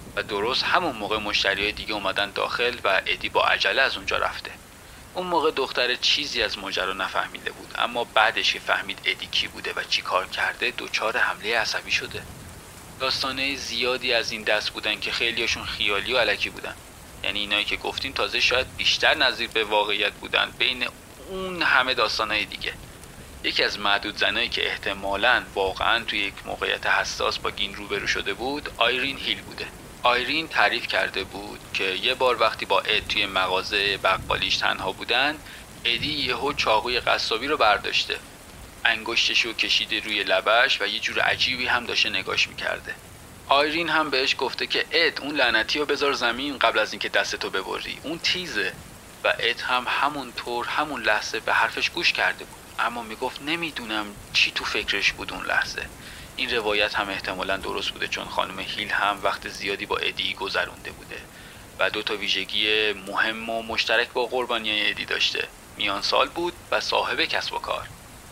و درست همون موقع مشتریای دیگه اومدن داخل و ادی با عجله از اونجا رفته. اون موقع دختر چیزی از ماجرا نفهمیده بود، اما بعدش که فهمید ادی کی بوده و چی کار کرده دچار حمله عصبی شده. داستانه زیادی از این دست بودن که خیلیاشون خیالی و الکی بودن، یعنی اینایی که گفتیم تازه شاید بیشتر نظیر به واقعیت بودن بین اون همه داستانای دیگه. یکی از معدود زنایی که احتمالاً واقعاً توی یک موقعیت حساس با گین روبرو شده بود آیرین هیل بوده. آیرین تعریف کرده بود که یه بار وقتی با اد توی مغازه بقالیش تنها بودن، ادی یهو چاقوی قصابی رو برداشته، انگشتشو کشیده روی لبش و یه جور عجیبی هم داشته نگاش میکرده. آیرین هم بهش گفته که اد اون لعنتی رو بذار زمین قبل از اینکه دستتو ببری، اون تیزه. و اد هم همون طور همون لحظه به حرفش گوش کرده بود، اما میگفت نمیدونم چی تو فکرش بود اون لحظه. این روایت هم احتمالاً درست بوده، چون خانم هیل هم وقت زیادی با ادی گذرونده بوده و دو تا ویژگی مهم و مشترک با قربانیای ادی داشته: میان سال بود و صاحب کسب و کار.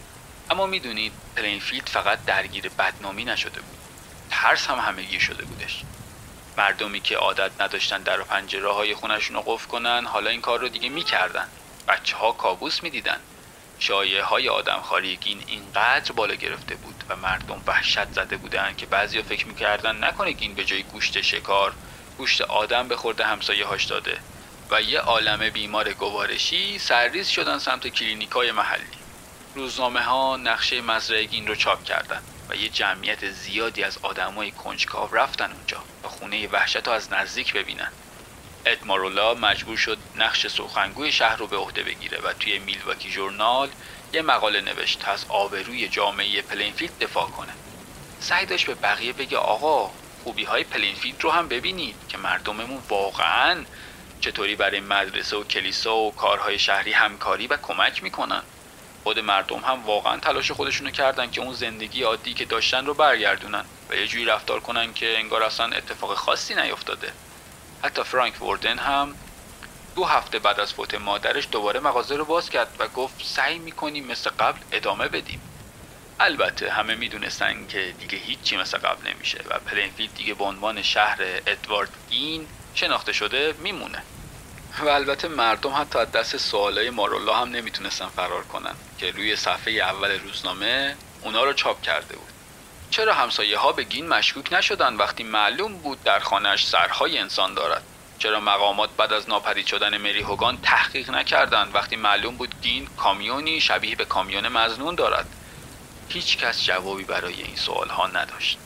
اما میدونید پلینفیلد فقط درگیر بدنامی نشده بود، ترس هم همگی شده بودش. مردمی که عادت نداشتن در و پنجره های خونشون رو قفل کنن حالا این کار رو دیگه میکردن. بچه ها کابوس میدیدن. شایعه های آدمخواری گین اینقدر بالا گرفته بود و مردم وحشت زده بودن که بعضیا فکر میکردن نکنه گین به جای گوشت شکار گوشت آدم به خورده همسایه هاش داده و یه عالمه بیمار گوارشی سرریز شدن سمت کلینیکای محلی. روزنامه ها نقشه مزرعه گین رو چاپ کردن و یه جمعیت زیادی از آدمای کنجکاو رفتن اونجا و خونه وحشت رو از نزدیک ببینن. اد مارولا مجبور شد نقش سخنگوی شهر رو به عهده بگیره و توی میلواکی ژورنال یه مقاله نوشت تا از آبروی جامعه پلینفیلد دفاع کنه. سعی داشت به بقیه بگه آقا خوبی های پلینفیلد رو هم ببینید که مردممون واقعاً چطوری برای مدرسه و کلیسا و کارهای شهری همکاری و کمک میکنن. خود مردم هم واقعاً تلاش خودشونو کردن که اون زندگی عادی که داشتن رو برگردونن و یه جوری رفتار کنن که انگار اصلا اتفاق خاصی نیفتاده. حتی فرانک وردن هم دو هفته بعد از فوت مادرش دوباره مغازه رو باز کرد و گفت سعی میکنیم مثل قبل ادامه بدیم. البته همه میدونستن که دیگه هیچی مثل قبل نمیشه و پلینفیلد دیگه به عنوان شهر ادوارد گین شناخته شده میمونه. و البته مردم حتی از دست سوالای مارولا هم نمیتونستن فرار کنن که روی صفحه اول روزنامه اونا رو چاپ کرده بود. چرا همسایه ها به گین مشکوک نشدن وقتی معلوم بود در خانه‌اش سرهای انسان دارد؟ چرا مقامات بعد از ناپدید شدن مری هوگان تحقیق نکردند وقتی معلوم بود گین کامیونی شبیه به کامیون مظنون دارد؟ هیچ کس جوابی برای این سوال ها نداشت.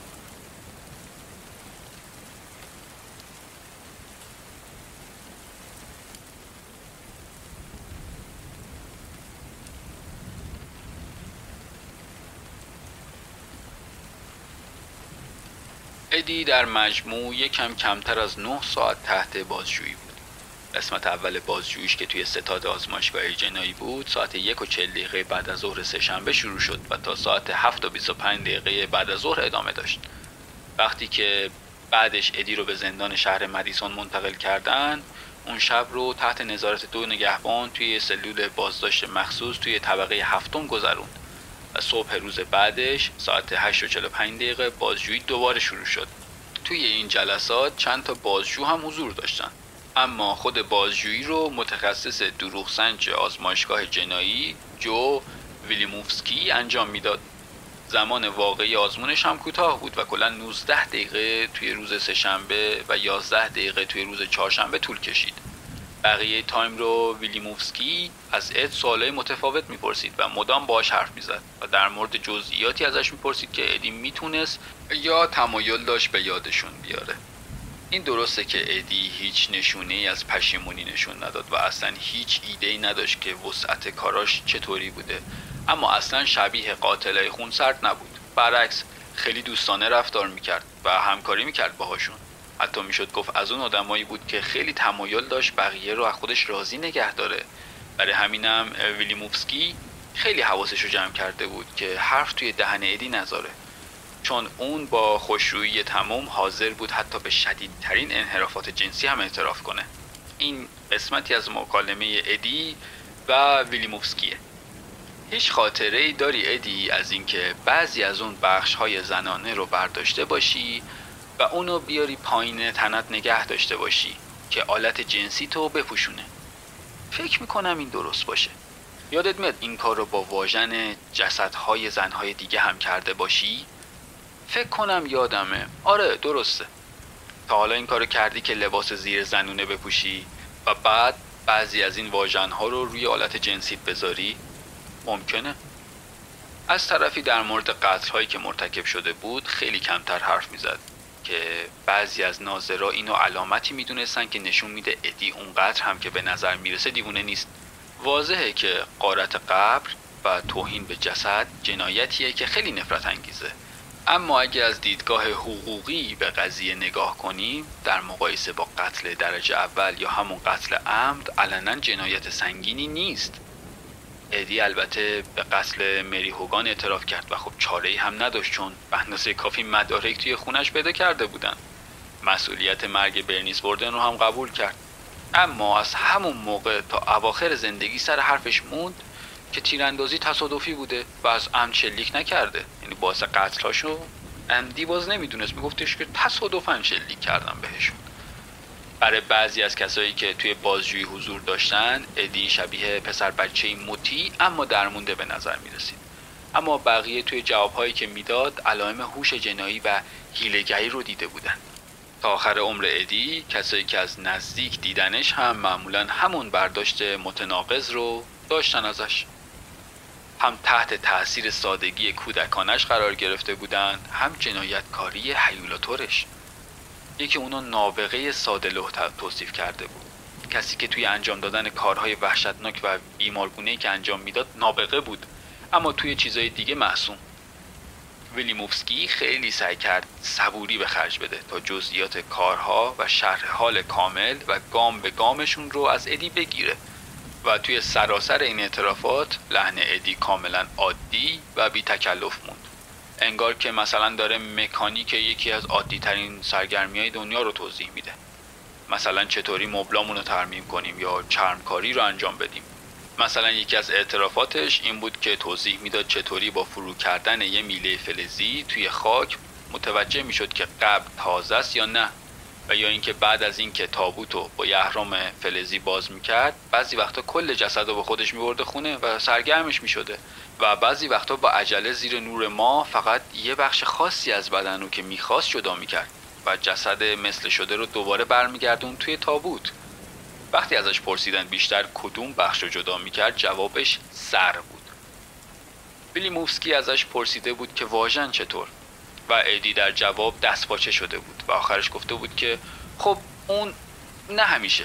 ادی در مجموع یکم کمتر از نه ساعت تحت بازجویی بود. قسمت اول بازجوییش که توی ستاد آزمایشگاه جنایی بود ساعت یک و چهل دقیقه بعد از ظهر سه‌شنبه شروع شد و تا ساعت هفت و بیست و پنج دقیقه بعد از ظهر ادامه داشت. وقتی که بعدش ادی رو به زندان شهر مدیسون منتقل کردن، اون شب رو تحت نظارت دو نگهبان توی سلول بازداشت مخصوص توی طبقه هفتم گذروند و صبح روز بعدش ساعت هشت و چهل و پنج دقیقه بازجویی دوباره شروع شد. توی این جلسات چند تا بازجو هم حضور داشتن، اما خود بازجویی رو متخصص دروغسنج آزمایشگاه جنایی جو ویلیموفسکی انجام میداد. زمان واقعی آزمونش هم کوتاه بود و کلاً نوزده دقیقه توی روز سه‌شنبه و یازده دقیقه توی روز چهارشنبه طول کشید. بقیه تایم رو ویلیموفسکی از اد سوالای متفاوت میپرسید و مدام باهاش حرف میزد و در مورد جزئیاتی ازش میپرسید که ادی میتونست یا تمایل داشت به یادشون بیاره. این درسته که ادی هیچ نشونه‌ای از پشیمونی نشون نداد و اصلا هیچ ایده‌ای نداشت که وسعت کاراش چطوری بوده، اما اصلا شبیه قاتلای خونسرد نبود. برعکس خیلی دوستانه رفتار میکرد و همکاری میکرد باهاشون. حتی میشد گفت از اون آدمایی بود که خیلی تمایل داشت بقیه رو از خودش راضی نگه داره. برای همینم ویلیموفسکی خیلی حواسش رو جمع کرده بود که حرف توی دهن ادی نذاره، چون اون با خوشرویی تمام حاضر بود حتی به شدیدترین انحرافات جنسی هم اعتراف کنه. این قسمتی از مکالمه ادی و ویلیموفسکیه. هیچ خاطره ای داری ادی از اینکه بعضی از اون بخش های زنانه رو برداشته باشی و و اونو بیاری پایین تنت نگه داشته باشی که آلت جنسی تو بپوشونه. فکر میکنم این درست باشه. یادت میاد این کار رو با واژن جسدهای زنهای دیگه هم کرده باشی؟ فکر کنم یادمه. آره درسته. تا حالا این کارو کردی که لباس زیر زنونه بپوشی و بعد بعضی از این واژن‌ها رو روی آلت جنسیت بذاری؟ ممکنه. از طرفی در مورد قتل‌هایی که مرتکب شده بود خیلی کمتر حرف میزد که بعضی از ناظرا اینو علامتی میدونستن که نشون میده ادی اونقدر هم که به نظر میرسه دیوونه نیست. واضحه که غارت قبر و توهین به جسد جنایتیه که خیلی نفرت انگیزه. اما اگه از دیدگاه حقوقی به قضیه نگاه کنیم، در مقایسه با قتل درجه اول یا همون قتل عمد علنا جنایت سنگینی نیست. ادی البته به قتل مری هوگان اعتراف کرد و خب چاره‌ای هم نداشت چون به اندازه کافی مدارک توی خونش پیدا کرده بودن. مسئولیت مرگ برنیس وردن رو هم قبول کرد. اما از همون موقع تا اواخر زندگی سر حرفش موند که تیراندازی تصادفی بوده و از عمد شلیک نکرده. یعنی باعث قتلاشو عمدی باز نمیدونست، میگفتش که تصادفاً شلیک کردم بهشون. برای بعضی از کسایی که توی بازجویی حضور داشتن، ادی شبیه پسر بچه‌ای مطیع اما درمونده به نظر میرسید. اما بقیه توی جوابهایی که میداد علائم هوش جنایی و حیله‌گری رو دیده بودن. تا آخر عمر ادی کسایی که از نزدیک دیدنش هم معمولاً همون برداشت متناقض رو داشتن ازش. هم تحت تأثیر سادگی کودکانش قرار گرفته بودند، هم جنایتکاری هیولاتورش. یکی اونو نابغه ساده‌لوح توصیف کرده بود. کسی که توی انجام دادن کارهای وحشتناک و بیمارگونه‌ای که انجام میداد نابغه بود، اما توی چیزای دیگه معصوم. ویلیموفسکی خیلی سعی کرد صبوری به خرج بده تا جزئیات کارها و شرح حال کامل و گام به گامشون رو از ادی بگیره و توی سراسر این اعترافات لحن ادی کاملا عادی و بی تکلف موند. انگار که مثلا داره مکانیک یکی از عادی ترین سرگرمی‌های دنیا رو توضیح میده. مثلا چطوری مبلامون رو ترمیم کنیم یا چرمکاری رو انجام بدیم. مثلا یکی از اعترافاتش این بود که توضیح میداد چطوری با فرو کردن یه میله فلزی توی خاک متوجه میشد که قبر تازه است یا نه، و یا اینکه بعد از اینکه تابوتو با یه اهرام فلزی باز میکرد بعضی وقتا کل جسد رو با خودش میبرده خونه و سرگرمش میشده و بعضی وقتا با عجله زیر نور ماه فقط یه بخش خاصی از بدن رو که میخواست جدا میکرد و جسد مثل شده رو دوباره برمیگردون توی تابوت. وقتی ازش پرسیدن بیشتر کدوم بخش رو جدا میکرد جوابش سر بود. ویلیموفسکی ازش پرسیده بود که واژن چطور و ادی در جواب دستپاچه شده بود و آخرش گفته بود که خب اون نه همیشه.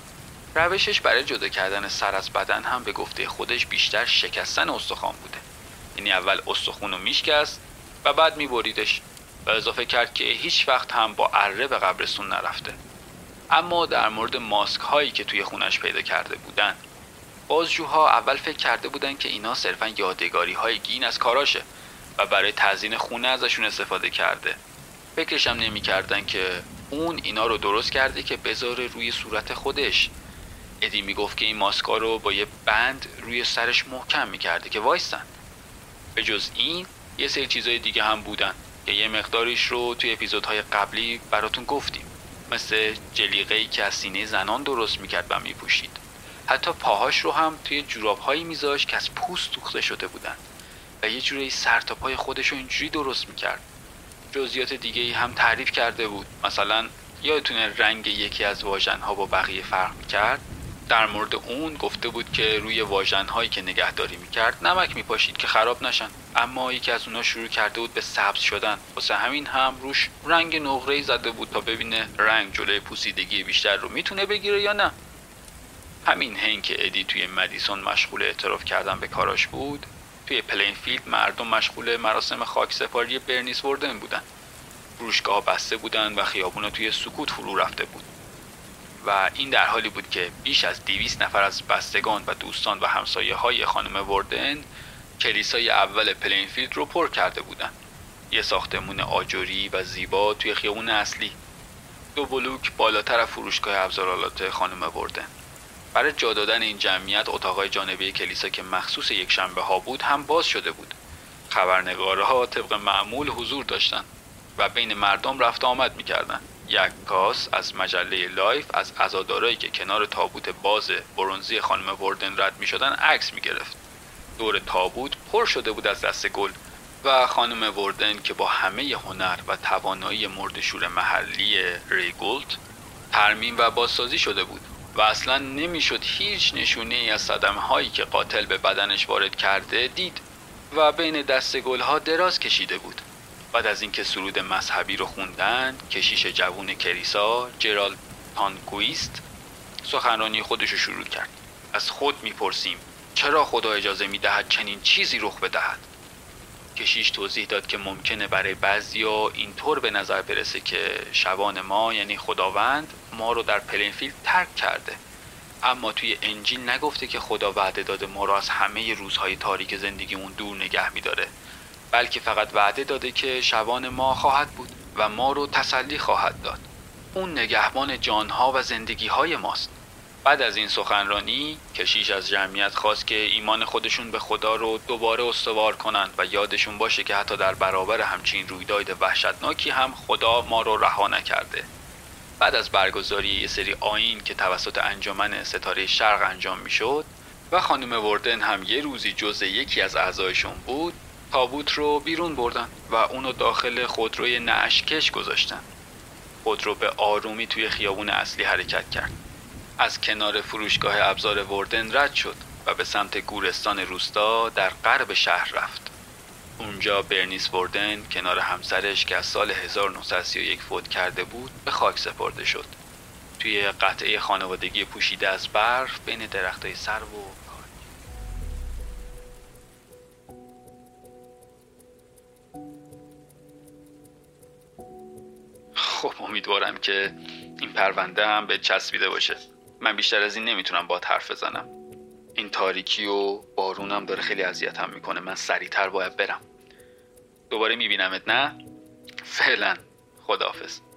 روشش برای جدا کردن سر از بدن هم به گفته خودش بیشتر شکستن استخوان بوده. یعنی اول استخوان رو میشکست و بعد میبریدش و اضافه کرد که هیچ وقت هم با اره به قبرستون نرفته. اما در مورد ماسک هایی که توی خونش پیدا کرده بودن، بازجوها اول فکر کرده بودن که اینا صرفا یادگاری های گین از کاراشه و برای تزیین خونه ازشون استفاده کرده. فکرش هم نمی کردن که اون اینا رو درست کرده که بذاره روی صورت خودش. ادی می گفت که این ماسکا رو با یه بند روی سرش محکم می کرده که وایستن. به جز این یه سری چیزای دیگه هم بودن که یه مقداریش رو توی اپیزودهای قبلی براتون گفتیم، مثل جلیقه‌ای که از سینه زنان درست میکرد و میپوشید. حتی پاهاش رو هم توی جوراب‌هایی میذاشت که از پوست دوخته شده بودن و یه جوری سر تا پای خودش رو اینجوری درست میکرد. جزئیات دیگه‌ای هم تعریف کرده بود. مثلا یادتونه رنگ یکی از واژن‌ها با بقیه فرق میکرد؟ در مورد اون گفته بود که روی واژن‌هایی که نگهداری میکرد نمک میپاشید که خراب نشن، اما یکی از اونا شروع کرده بود به سبز شدن، واسه همین هم روش رنگ نقره‌ای زده بود تا ببینه رنگ جلوی پوسیدگی بیشتر رو میتونه بگیره یا نه. همین هنگ که ادی توی مدیسون مشغول اعتراف کردن به کاراش بود، توی پلینفیلد مردم مشغول مراسم خاکسپاری برنیس وردن بودن. فروشگاه بسته بودن و خیابونا توی سکوت فرو رفته بود. و این در حالی بود که بیش از دویست نفر از بستگان و دوستان و همسایه های خانم وردن کلیسای اول پلینفیلد رو پر کرده بودن. یه ساختمون آجری و زیبا توی خیابون اصلی، دو بلوک بالاتر از فروشگاه ابزارالات خانم وردن. برای جا دادن این جمعیت اتاقای جانبی کلیسا که مخصوص یک شنبه ها بود هم باز شده بود. خبرنگارها طبق معمول حضور داشتن و بین مردم رفت آمد میکردن. یک کاس از مجله لایف از عزادارایی که کنار تابوت باز برنزی خانم وردن رد میشدن عکس میگرفت. دور تابوت پر شده بود از دسته گل و خانم وردن که با همه هنر و توانایی مردشور محلی ریگولت ترمیم و بازسازی شده بود و اصلا نمیشد هیچ نشونه ای از صدمه هایی که قاتل به بدنش وارد کرده دید و بین دسته گل ها دراز کشیده بود. بعد از اینکه سرود مذهبی رو خوندن، کشیش جوون کلیسا جرالد تانکویست سخنرانی خودش رو شروع کرد. از خود میپرسیم چرا خدا اجازه میدهد چنین چیزی رخ بدهد؟ کشیش توضیح داد که ممکنه برای بعضیا اینطور به نظر برسه که شبان ما یعنی خداوند ما رو در پلینفیلد ترک کرده، اما توی انجیل نگفته که خدا وعده داده ما رو از همه روزهای تاریک زندگیمون دور نگه میداره، بلکه فقط وعده داده که شبان ما خواهد بود و ما رو تسلی خواهد داد. اون نگهبان جانها و زندگیهای ماست. بعد از این سخنرانی کشیش از جمعیت خواست که ایمان خودشون به خدا رو دوباره استوار کنن و یادشون باشه که حتی در برابر همچین رویداد وحشتناکی هم خدا ما رو رها نکرده. بعد از برگزاری یه سری آیین که توسط انجمن ستاره شرق انجام میشد و خانم وردن هم یه روزی جزء یکی از اعضایشون بود، تابوت رو بیرون بردن و اونو داخل خودروی نعشکش گذاشتن. خودرو به آرومی توی خیابون اصلی حرکت کرد. از کنار فروشگاه ابزار وردن رد شد و به سمت گورستان روستا در غرب شهر رفت. اونجا برنیس وردن کنار همسرش که از سال هزار و نهصد و سی و یک فوت کرده بود به خاک سپرده شد. توی قطعه خانوادگی پوشیده از برف بین درختای سرو و خب امیدوارم که این پرونده هم به چسبیده باشه. من بیشتر از این نمیتونم با حرف بزنم. این تاریکی و بارونم داره خیلی اذیتم میکنه. من سریعتر باید برم. دوباره میبینمت نه؟ فعلا خداحافظ.